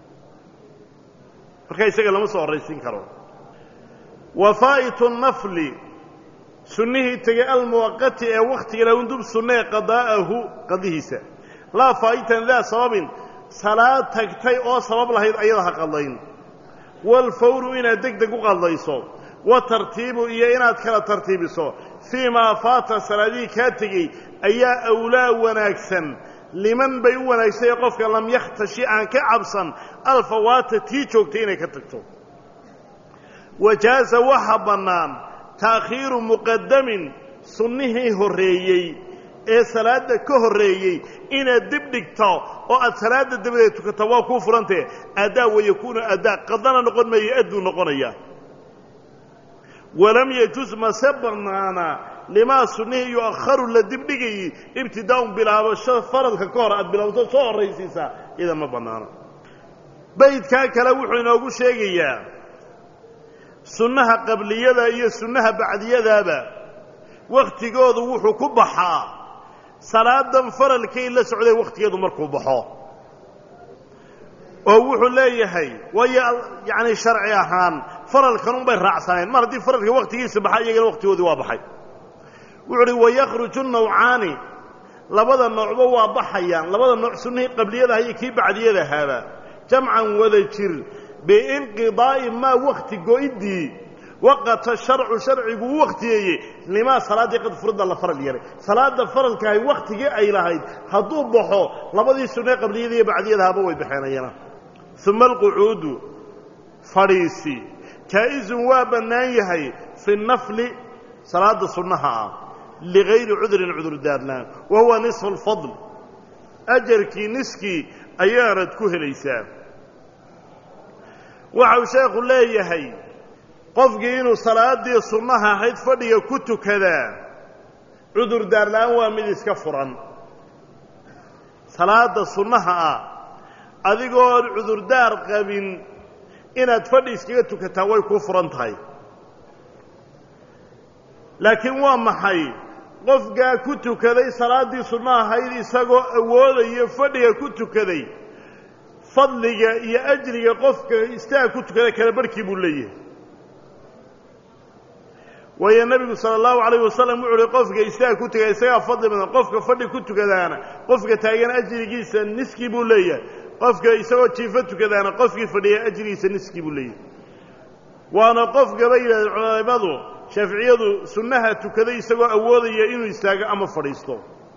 markaa isaga lama soo horraysiin karo wa faa'itu nafli sunnihii tegey almuwaqati ee wakhtiga lahundub sunnee qadaa'ahu qadihiisa laa faa'itan daa sababin salaad tagtay oo sabab lahayd ayada ha qadayn walfawru inaad deg deg u qadayso wa tartiibu iyo inaad kala tartiibiso fii maa faata salaadihii kaa tegey ayaa awlaa wanaagsan liman bay u wanaagsay qofka lam yakhtashi aan ka cabsan alfawaata tii joogtay inay ka tagto wajaaza waxa bannaan taakhiiru muqadamin sunnihii horreeyey ee salaadda ka horreeyey inaad dib dhigto oo aad salaadda dabadeed tukato waa kuu furantee addaa wayakuunu addaa qadana noqon maayo adduu noqonaya walam yajuz mase bannaana limaa sunnihii yu'akharu la dibdhigayey ibtidaa'un bilaabasho faradka ka hor aad bilaabto soo horraysiisaa iyada ma bannaano baydkaa kale wuxuu inoogu sheegayaa sunnaha qabliyada iyo sunnaha bacdiyadaaba wakhtigoodu wuxuu ku baxaa salaadan faralkay la socday wakhtigeedu markuu baxo oo wuxuu leeyahay waayo yacni sharci ahaan faralkan unbay raacsaneen mar haddii faralka wakhtigiisa baxa iyagana wakhtigoodii waa baxay wuxuu uhi wayakhruju nawcaani labada noocba waa baxayaan labada nooc sunnihii qabliyadaha iyo kii bacdiyadahaaba jamcan wada jir biinqidaa'i maa wakhti go-iddii waqata sharcu sharcigu u wakhtiyeeyey limaa salaaddii qad furida la faral yaray salaadda faralkaahay wakhtigii ay lahayd hadduu baxo labadii sunnee qabliyada iyo bacdiyadahaaba way baxeenayana uma alqucuudu fadhiisi jaa'isun waa bannaan yahay fi nafli salaadda sunnaha ah ligayri cudrin cudurdaarlaan wa huwa nisfu alfadl ajarkii niskii ayaanad ku helaysaa waxau sheekhu leeyahay qofkii inuu salaaddii sunnaha ahayd fadhiga ku tukadaa cudurdaarla'aan waa mid iska furan salaadda sunnaha ah adigoon cudurdaar qabin inaad fadhi iskaga tukataa way kuu furan tahay laakiin waa maxay qofkaa ku tukaday salaaddii sunnaha ahayd isagoo awoodayo fadhiga ku tukaday fadliga iyo ajriga qofka istaag ku tukada kala barhkii buu leeyahay waayo nebigu sala allahu calayh wasalam wuxu uhi qofka istaag ku tukada isagaa fadli badan qofka fadhi ku tukadaana qofka taagan ajrigiisa niskii buu leeyahay qofka isagoo jiifo tukadaana qofkii fadhiya ajrigiisa niskii buu leeyahay waana qofka bay yidhahdeen culamadu shaaficiyadu sunnaha tukaday isagoo awoodaya inuu istaago ama fadhiisto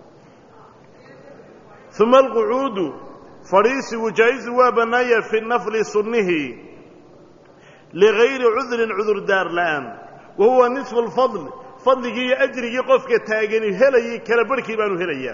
uma alqucuudu fadhiisigu jaa'isu waa bannaanya fi nafli sunnihi ligayri cudrin cudurdaar la'aan wa huwa nisfu alfadl fadligii iyo ajrigii qofka taagani helayay kala barhkii baanu helayaa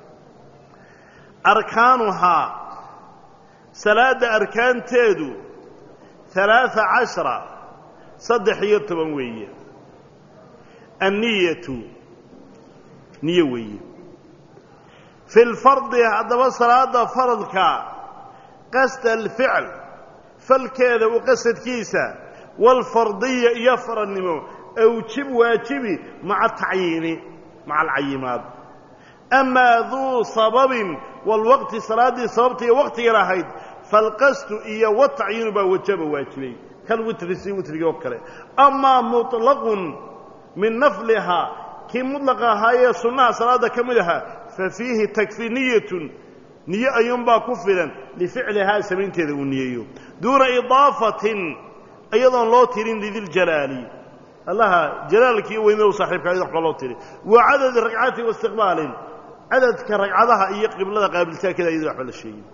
arkaanuhaa salaadda arkaanteedu alaaa cashara saddex iyo toban weeye anniyatu niyo weeye fi lfardi haddaba salaadda faradka qasda alficl falkeeda u qasadkiisa waalfardiya iyo faradnimo awjib waajibi maca tacyiini maca alcayimaad amaa duu sababin walwaqti salaaddii sababta iyo waqtiga lahayd falqasdu iyo watacyiinu baa wajaba waajibay kal witri si witrigii oo kale amaa muطlaqun min naflihaa kii mudlaqa ahaayee sunnaha salaadda ka mid ahaa fa fiihi takfi niyatun niyo ayuunbaa ku filan lificlihaa samaynteeda uu niyeeyo duuna idaafatin iyadoon loo tirin lidiljalaali allaha jalaalkii weynada u saaxiibka ayada waxba loo tiri wa cadadi ragcati waistiqbaalin cadadka ragcadaha iyo qiblada qaabiltaankeeda ayada waxba la sheegin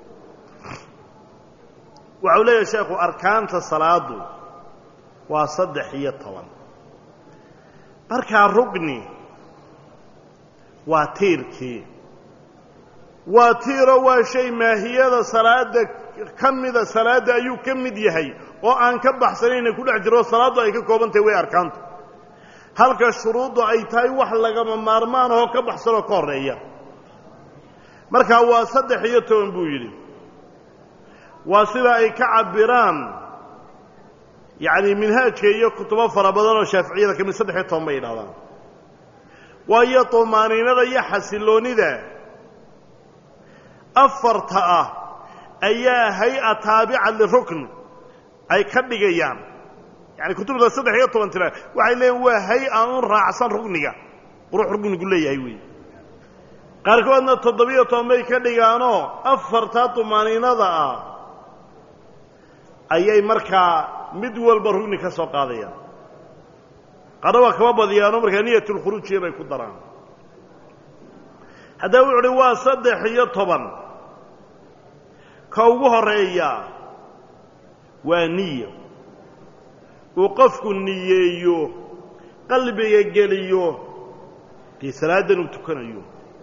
waxau leeyahay sheekhu arkaanta salaadu waa saddex iyo toban markaa rugni واتيركي واتيرو وشيء ماهية صلاة كمدة صلاة أيو كمد يهي وأن كبح سنين كل عجرو صلاة أي كوبنت وي أركانت هل كالشروط أي تاي وحلقة من مارمان هو كبح سنة قرية مركا هو صدح يتون بويلي وصلا أي كعبران يعني من هاك هي كتب فربضان وشافعية كمن صدح يتون بين هذا وهي طمانين ذا يحسلوني ذا أفرتها أي هيئة تابعة للركن أي كدقيان يعني كتب ذا صدح يتون تلا وعليه هو هيئة راعسان ركنك وروح ركن يقول لي هيوي قالوا أن التضبية طمي كدقانو أفرتها طمانين ذا أي مركا مدول برهني كسوق هذا قالوا كباب ديانو مركا نية الخروج شيء يكون دران هذا وعلوا صدح يطبن كوجه رأيا ونية وقفك النية قلبي يجليه في سلادة وتكنيه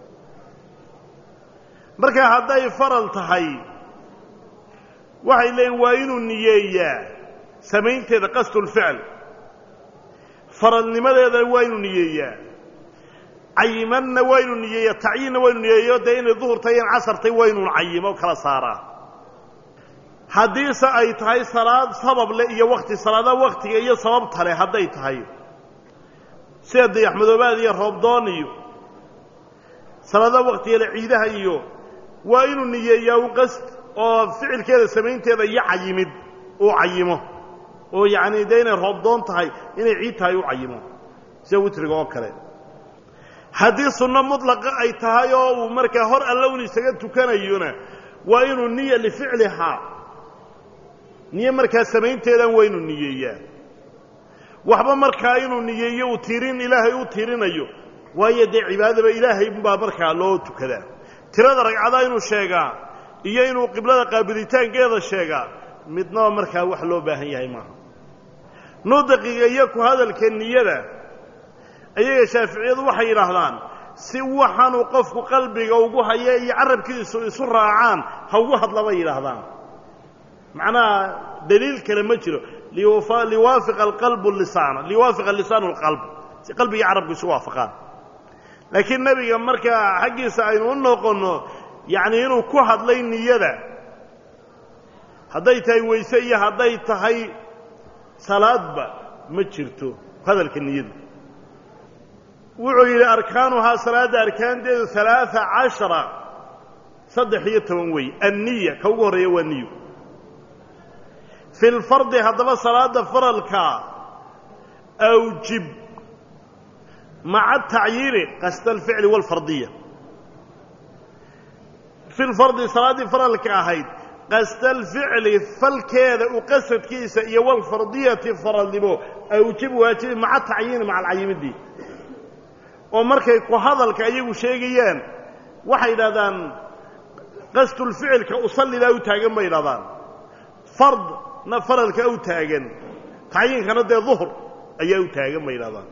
marka haday faral tahay waxay leeyihiin waa inuu niyeeyaa sameynteeda qasdul ficl faralnimadeeda waa inuu niyeeyaa cayimanna waa inuu niyeeyaa tacyiinna waa inuu niyeeyaa deena duhurta iyo casarta waa inuu cayimo kala saaraa haddii sa ay tahay salaad sabab le iyo waqti salaada waqtiga iyo sababta le haday tahay sida axmedoobaad iyo roobdoon iyo salaada waqtiga le ciidaha iyo waa inuu niyeeyaa u qasd oo ficilkeeda sameynteeda iyo cayimid uu cayimo oo yaani deena roobdoon tahay inay ciid tahay u cayimo sida witriga oo kale haddii sunno mudlaqa ay tahay oo uu markaa hor alla uu isaga tukanayona waa inuu niyo li ficliha niyo markaa sameynteedan waa inuu niyeeyaa waxba markaa inuu niyeeyo uu tiirin ilaahay uu tiirinayo waayo dee cibaadaba ilaahay baa markaa loo tukadaa tirada ragcada inuu sheegaa iyo inuu qiblada qaabilitaankeeda sheegaa midna markaa wax loo baahan yahay maaha nudaqiga iyo ku hadalka niyada ayaga shaaficiyadu waxay yiraahdaan si waxaanu qofku qalbiga ugu hayo iyo carabkiisu isu raacaan ha ugu hadlaba yiraahdaan macnaa daliil kale ma jiro liwaafiq alqalb lisaan liwaafiq lisaan alqalb si qalbiga carabku isu waafaqaan laakiin nabiga markaa xaqiisa aynu u noqono yaani inuu ku hadlay niyada haday tahay weyse iyo haday tahay salaadba ma jirto hadalka niyada wuxuu yiri arkaanuha salaada arkaanteedu ثلاثة عشر saddex iyo toban way an-niyya ka ugu horeeyo waa niyo fil fard hadaba salaada faralka awjib مع التعيين قصد الفعل والفرضية في الفرض صلاة فرل كاهيد قصد الفعل فالكذا وقصد كيسة والفرضية فرل لبو أوجب واجب مع التعيين مع العيم دي ومركا يقول هذا الكأيب شيئيان وحيد هذا قصد الفعل كأصلي لا يتاقن بين هذا فرض نفرل كأوتاقن تعيين كانت ظهر أي يتاقن بين هذا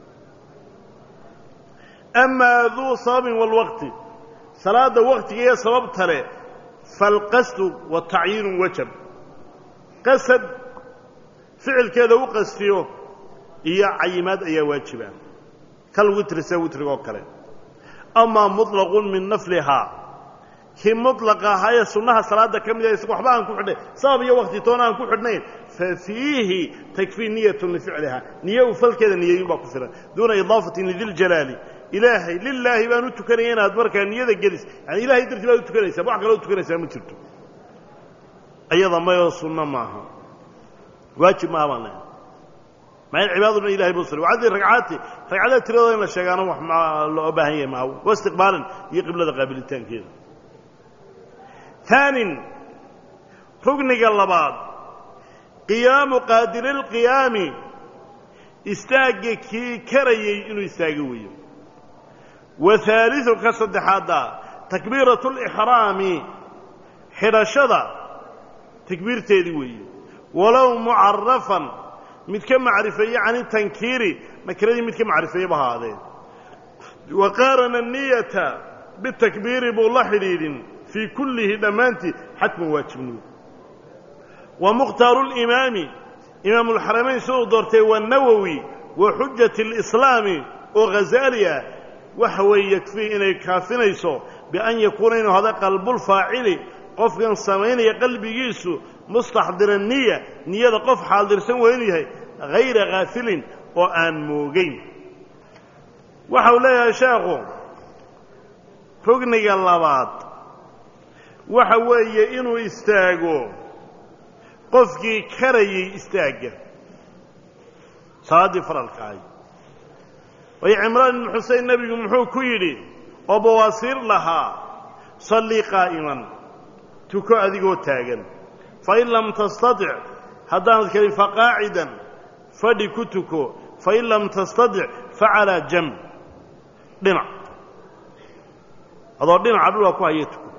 أما ذو صاب والوقت صلاة وقت هي سبب ترى فالقصد والتعيين وجب قصد فعل كذا وقصده هي عيمات هي واجبة كالوتر سوتر وكله أما مطلق من نفلها هي مطلقة هي سنها صلاة كم يسبح بها نكون حدين صاب هي وقت تونا نكون حدين ففيه تكفي نية لفعلها نية وفل كذا نية يبقى كفرة دون إضافة لذي الجلال إلهي لله بأن تكرهين أدبرك أن يذا جلس يعني إلهي درت بأن تكرهين سبعك لو تكرهين سامن شرطه أيضا ما يوصلنا معها واجب ما عملنا مع العباد من إلهي بصري وعدي ركعاتي ركعات تريضين للشيغان ومع الأباهية معه واستقبالا يقبل هذا قابلتين كذا ثاني ركن قال بعض قيام قادر القيام استاجي كريي إنه يستاجويه وثالث قصد هذا تكبيرة الإحرام حرشدة تكبير تيدوي ولو معرفا متك معرفية عن التنكير مكردي متك معرفية بهذا وقارن النية بالتكبير بالله حديد في كله دمانتي حتم واجبني ومختار الإمام إمام الحرمين سوء دورتي والنووي وحجة الإسلام وغزاليا وهو يكفي إن كافنيسو بأن يكون إنه هذا قلب الفاعل قف سمين قلب يسو مستحضر النية نية قف حاضر سوينه غير غافل وأن موجين وحولها شاغو ركني اللبات وحوي إنه استاغو قفكي كري استاغ صادف الكاي وي عمران بن حسين نبي محو كيري وبواسير لها صلي قائما تكو أذيقو تاغن فإن لم تستطع هدانت كريم فقاعدا فدكتكو فإن لم تستطع فعلى جنب دمع هذا دمع عبدالله كوهيتكو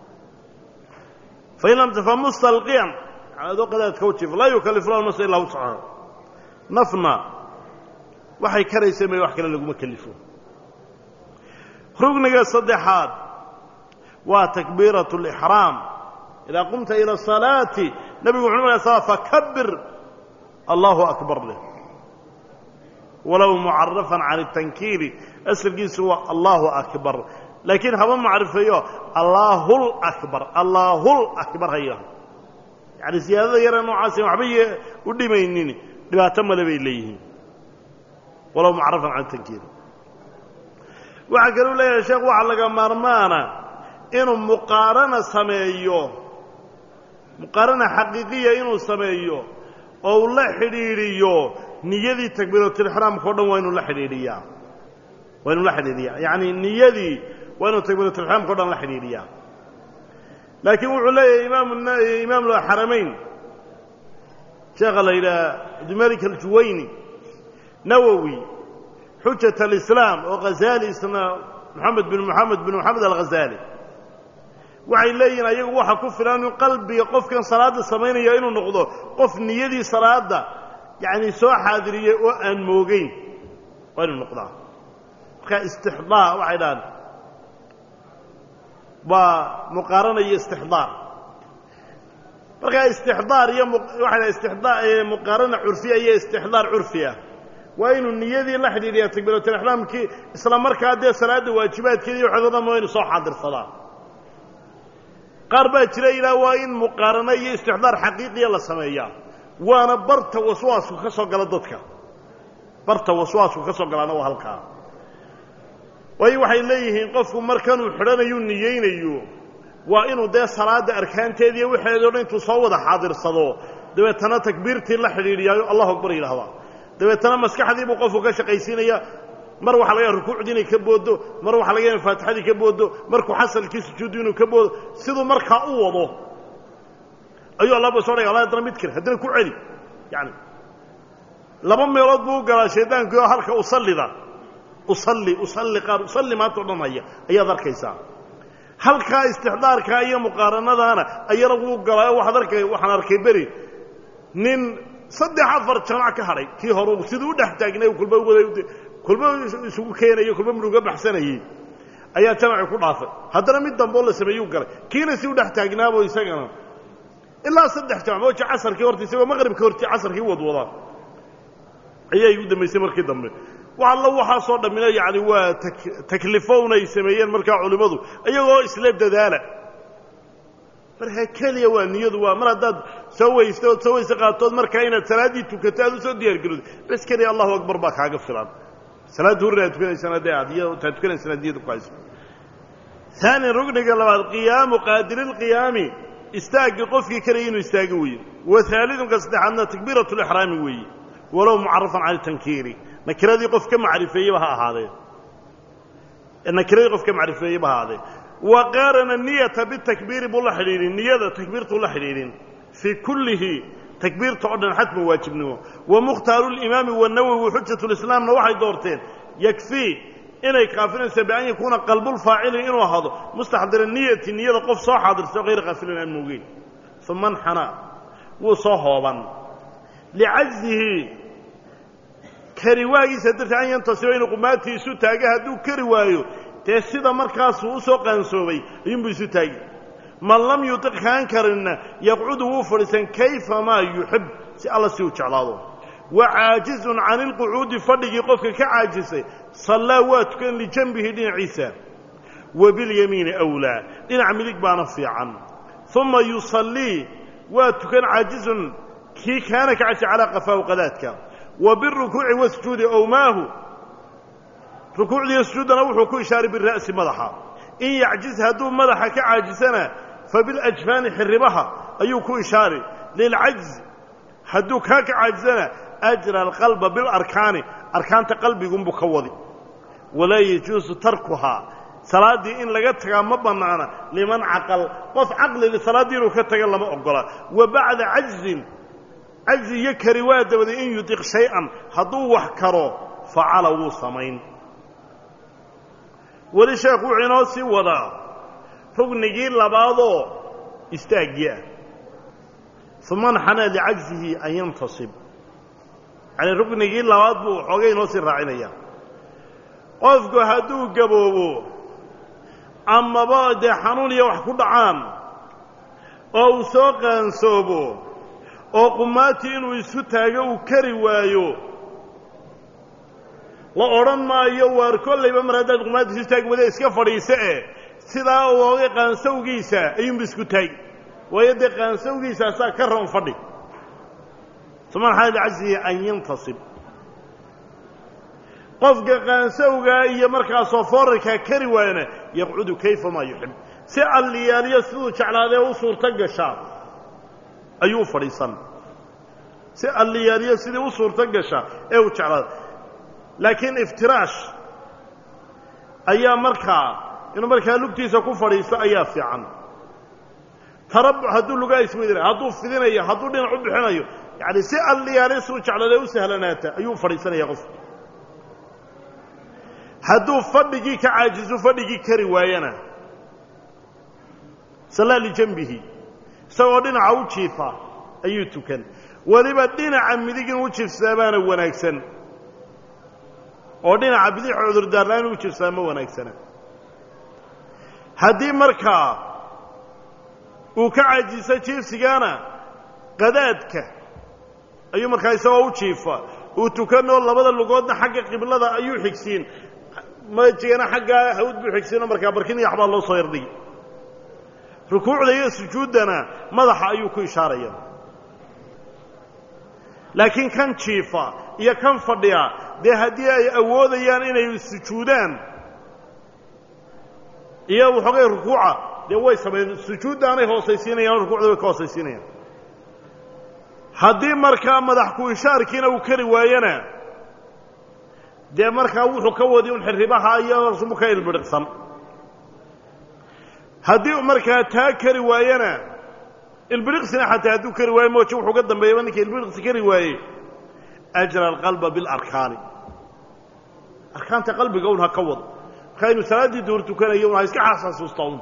فإن لم تفهم مستلقيا على ذو قدرة كوتشف لا يكلف الله نفسا إلا وسعها نفنا waxay karaysaa may wax kale lagu makalifo rugniga saddexaad waa takbiratul ihram ila qumta ila salati nabigu wuxuu leeyahay fakabbir Allahu akbar leh walaw mu'arrafan 'ala at-tankir asligiisu waa Allahu akbar laakiin haba macrifayo Allahul akbar Allahul akbar hayra yani ziyadada yar noocaas waxba u dhimaynin dhibaato ma leeyahay leeyihiin ولو معرفا عن التنكير وعقلوا لي يا شيخ وعلق مرمانا إنه مقارنة سميو مقارنة حقيقية إنه سميو أو لا حريريو نيذي تكبيرة الإحرام خورنا وإنه لا حريرية وإنه لا حريرية يعني نيذي وإنه تكبيرة الإحرام خورنا لا حريرية لكن وعلي إمام إمام الحرمين شغل إلى دمارك الجويني نووي حجة الإسلام وغزالي اسمه محمد بن محمد بن محمد الغزالي وعي لينا يقول وحا كفر أنه قلبي يقف كان صلاة السمينية إنه نقضه قف نيدي صلاة يعني سوى حاضرية وأن موقين وإنه نقضه كاستحضار وعيدان ومقارنة استحضار استحضار هي استحضار مقارنة عرفية هي استحضار عرفية وين النية لا حديدية تكبيرة الإحرام كي إسلام مركا هذه صلاة واجبات كذي وحضرنا ما وين صح حاضر الصلاة قربة إلى وين مقارنة استحضار حقيقي الله سمية وأنا برت وسواس وخسر قلدتك برت وسواس وخسر قلنا وهالكا وأي وحي ليه قفوا مركان وحرنا ينيين يو وإنه ده صلاة أركان تذي وحيدون تصوّد حاضر الصلاة ده تنا تكبيرتي الله حديدية الله أكبر إلى هذا dabeetana maskaxdii buu qofku ka shaqaysiinaya mar waxa laga rukuucdii ka boodo mar waxa laga faatixadii ka boodo markuu xasalkii sujuudu inuu ka boodo sidoo marka uu wado ayuu Allah buu soo Allah dara mid kale hadana ku celi yani laba meelood buu galaa sheedaanku halka uu sallida usalli usalli qaar usalli ma toodamaya ayaa arkaysaa halka istixdaarka iyo muqaaranadana ayaa uu galaa waxa arkay waxaan arkay bari nin saddex afar jamac ka haray kii hore sidoo dhex taagnay kulba wada kulba isugu keenayo kulba muruga baxsanayay ayaa jamac ku dhaafay haddana mid dambe la sameeyo galay kiina sidoo dhex taagnaabo isagana ilaa saddex jamac oo casarkii hortiisa oo maqribkii hortii casarkii wadwada ayay ugu dambeysay markii dambe waxa waxa soo dhaminay yaani waa taklifoon ay sameeyeen marka culimadu ayagoo isla dadaala marka kaliya waa niyadu waa mar hadaad sawaysto sawaysa qaatood marka inaad salaadii tukataad soo diyaar garowd bas kaliya Allahu akbar ba kaaga filan salaad hurreed tukanaysan aad iyo tukanaysan aad ku hayso ثاني ركن labaad قيام قادر القيام استاغ qofkii kale inuu istaago weeyo وثالث قصدنا تكبيرة الإحرام weeyo ولو معرفا على التنكير نكردي قف كم معرفيه بها هذا النكردي قف كم معرفيه بها هذا وقارن النية بالتكبير بالله حرير النية تكبيرة الله حرير في كله تكبير تعدن حتم واجبنه ومختار الإمام والنووي وحجة الإسلام نوحي دورتين يكفي إنه كافرين سبعين يكون قلب الفاعل إنه هذا مستحضر النية النية قف صح حاضر غير غافلين عن موجين ثم انحنى وصهبا لعجزه kari waagiisa dartii an yantasiba inuu qumaatii isu taaga hadduu kari waayo dee sida markaasuu u soo qaansoobay ayuunbuu isu taagi man lam yutiq kaan karinna yaqcudu wuu fadhiisan kayfa maa yuxib si alla si uu jeclaado wa caajizun cani ilqucuudi fadhigii qofka ka caajisay sallaa waa tukan lijanbihi dhinaciisa wa bilyamiini awlaa dhinac midig baana fiican uma yusallii waa tukan caajizun kii kaana ka caji calaa qafaahu qadaadka wa birukuuci wasjuudi owmaahu rukuucdiiyo sujuuddana wuxuu ku ishaaray bira'si madaxa in yacjiz hadduu madaxa ka caajisana fabiljfaani xirribaha ayuu ku ishaaray lilcajz hadduu kaa ka caajisana ajra alqalba bilarkaani arkaanta qalbigunbuu ka wadi walaa yajuusu tarkuhaa salaaddii in laga tagaa ma bannaana liman caqal qof caqlili salaaddii inuu ka taga lama ogola wa bacda cajzin cajzi iyo kari waa dabaday in yudiq shay-an hadduu wax karo facala wuu samayn weli sheekhu wuxuu inoo sii wadaa rugnigii labaadoo istaaggii ah uma nxanaa licajzihi an yantasib yacanii rugnigii labaad buu xoogay inoo sii raacinaya qofku hadduu gaboobo amaba dee xanuun iyo wax ku dhacaan oo uu soo qaansoobo oo qumaatii inuu isu taago uu kari waayo la odhan maayo waar kollayba mar haddaad qumaatii isu taagi wada iska fadhiisa eh sidaa oogay qaansawgiisa ayuunba isku taagi waayo dee qaansawgiisaasaa ka roon fadhi uma nxanaa licajzihi an yantasib qofka qaansawgaa iyo markaasoo foorarkaa kari waayana yaqcudu kayfa maa yuxib si alliyaaliyo siduu jeclaadee u suurto gashaa ayuu fadhiisan si alliyaaliyo sidii u suurto gashaa ee uu jeclaada laakiin iftiraash ayaa markaa inuu markaa lugtiisa ku fadhiisto ayaa fiican tarabuc hadduu lugaa isweydina hadduu fidinayo hadduu dhinac u bixinayo yacani si alliyaaliyo siduu jeclaadee u sahlanaata ayuu fadhiisanaya qofka hadduu fadhigii ka caajiso fadhigii kari waayana sallaa lijanbihi isagoo dhinaca u jiifa ayuu tukan weliba dhinaca midig inuu u jiifsadaa baana wanaagsan oo dhinaca bidixu cudurdaarlaan inuu u jiifsadaa ma wanaagsana haddii markaa uu ka caajiso jiifsigaana qadaadka ayuu markaa isagoo u jiifa uu tukanoo labada lugoodna xagga qiblada ayuu xigsiin majigana xaggaa hawd buu xigsiino markaa barkin iyo axbaa loo soo yardhigi rukuucda iyo sujuuddana madaxa ayuu ku ishaaraya laakiin kan jiifa iyo kan fadhiya dee haddii ay awoodayaan inay sujuudaan iyo waxoogay rukuuca dee way samayn sujuuddaanay hoosaysiinayaan rukuucda way ka hoosaysiinayaan haddii markaa madax ku ishaarkiina uu kari waayana dee markaa wuxuu ka wadi un xirribaha iyo sumu ka ilbidhiqsan haddii markaa taa kari waayana ilbidhiqsina xataa hadduu kari waayo mooje wuxuu ka dambeeyaba ninka ilbidhiqsi kari waayey ajra alqalba bilarkaani arkaanta qalbiga un ha ka wado markaa inuu salaaddii duhur tukanayo un ha iska xasuusta un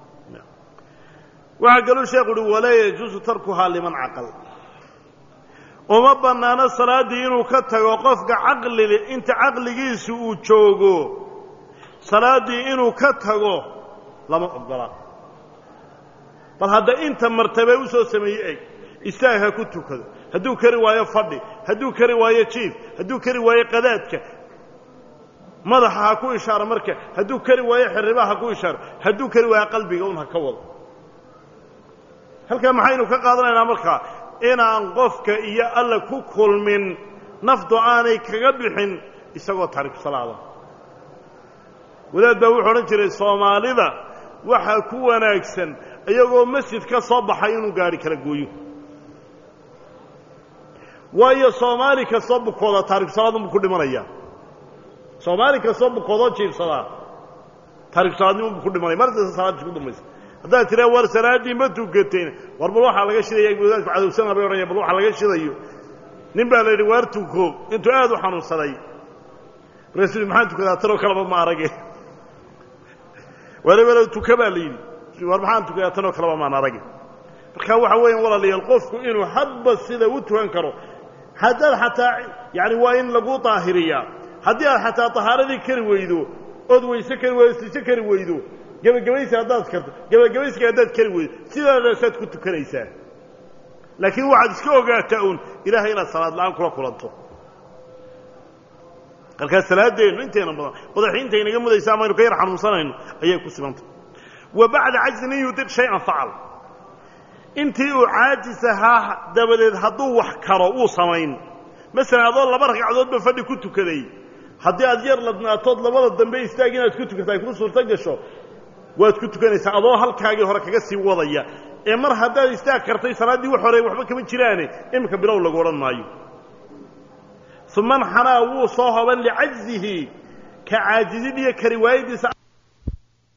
waxaa kaluu sheekhu uhi walaa yajuusu tarkuhaa liman caqal uma bannaano salaaddii inuu ka tago qofka caqlile inta caqligiisu uu joogo salaaddii inuu ka tago lama ogola bal hadda inta martabee u soo sameeyey eg istaag ha ku tukado hadduu kari waayo fadhi hadduu kari waayo jiif hadduu kari waayo qadaadka madaxa ha ku ishaaro marka hadduu kari waayo xirribaha ha ku ishaaro hadduu kari waayo qalbiga un ha ka wado halkaa maxaynu ka qaadanaynaa markaa inaan qofka iyo alla ku kulmin nafdu aanay kaga bixin isagoo taariku salaada wadaad baa wuxuu odhan jiray soomaalida waxaa ku wanaagsan iyagoo masjid ka soo baxay inuu gaadhi kala gooyo waayo soomaali kastoo bukooda taariku salaadunbuu ku dhimanaya soomaali kastoo bukoodoo jiifsadaa taariku salaadnimunbuu ku dhimanaya martasa salaaddiis ku dambaysa haddaad tiraa war salaaddii ma tukateen war bal waxaa laga shidaya wadaadku cadowsana bay odhanaya bal waxa laga shidayo nin baa la yidhi waar tuko intuu aad u xanuunsaday markaasuu maxaan tukadaa tanoo kaleba ma arage walibalo tuka baa la yidhi war maxaan tukadaa tanoo kaleba maan arage marka waxa weeyaan walaalayaal qofku inuu hadba sida u tukan karo haddaad xataa yacni waa in lagu daahiriyaa haddii aad xataa tahaaradii kari weydo ood weyse kari weydo siise kari weydo gebagabaysi haddaad karto gebagabaysiga haddaad kari weydo sidaadaasaad ku tukanaysaa laakiin waxaad iska ogaataa uun ilaahay inaad salaad la'aan kula kulanto halkaas salaadeennu inteena badan madaxiinta inaga mudaysa amaynu ka yar xanuunsanayno ayay ku simantay wa bacda cajzin in yudiq shay-an facal intii uu caajis ahaa dabadeed hadduu wax karo uu samayn masalan adoo laba ragcadoodba fadhi ku tukaday haddii aad yar ladnaatood labada dambe istaag inaad ku tukato ay kuu suurto gasho waad ku tukanaysaa adoo halkaagii hore kaga sii wadaya ee mar haddaad istaag kartay salaaddii wax hore waxba kama jiraane iminka bilow lagu odhan maayo uma nxanaa wuu soo hoban licajzihi ka caajizid iyo ka riwaayadiisa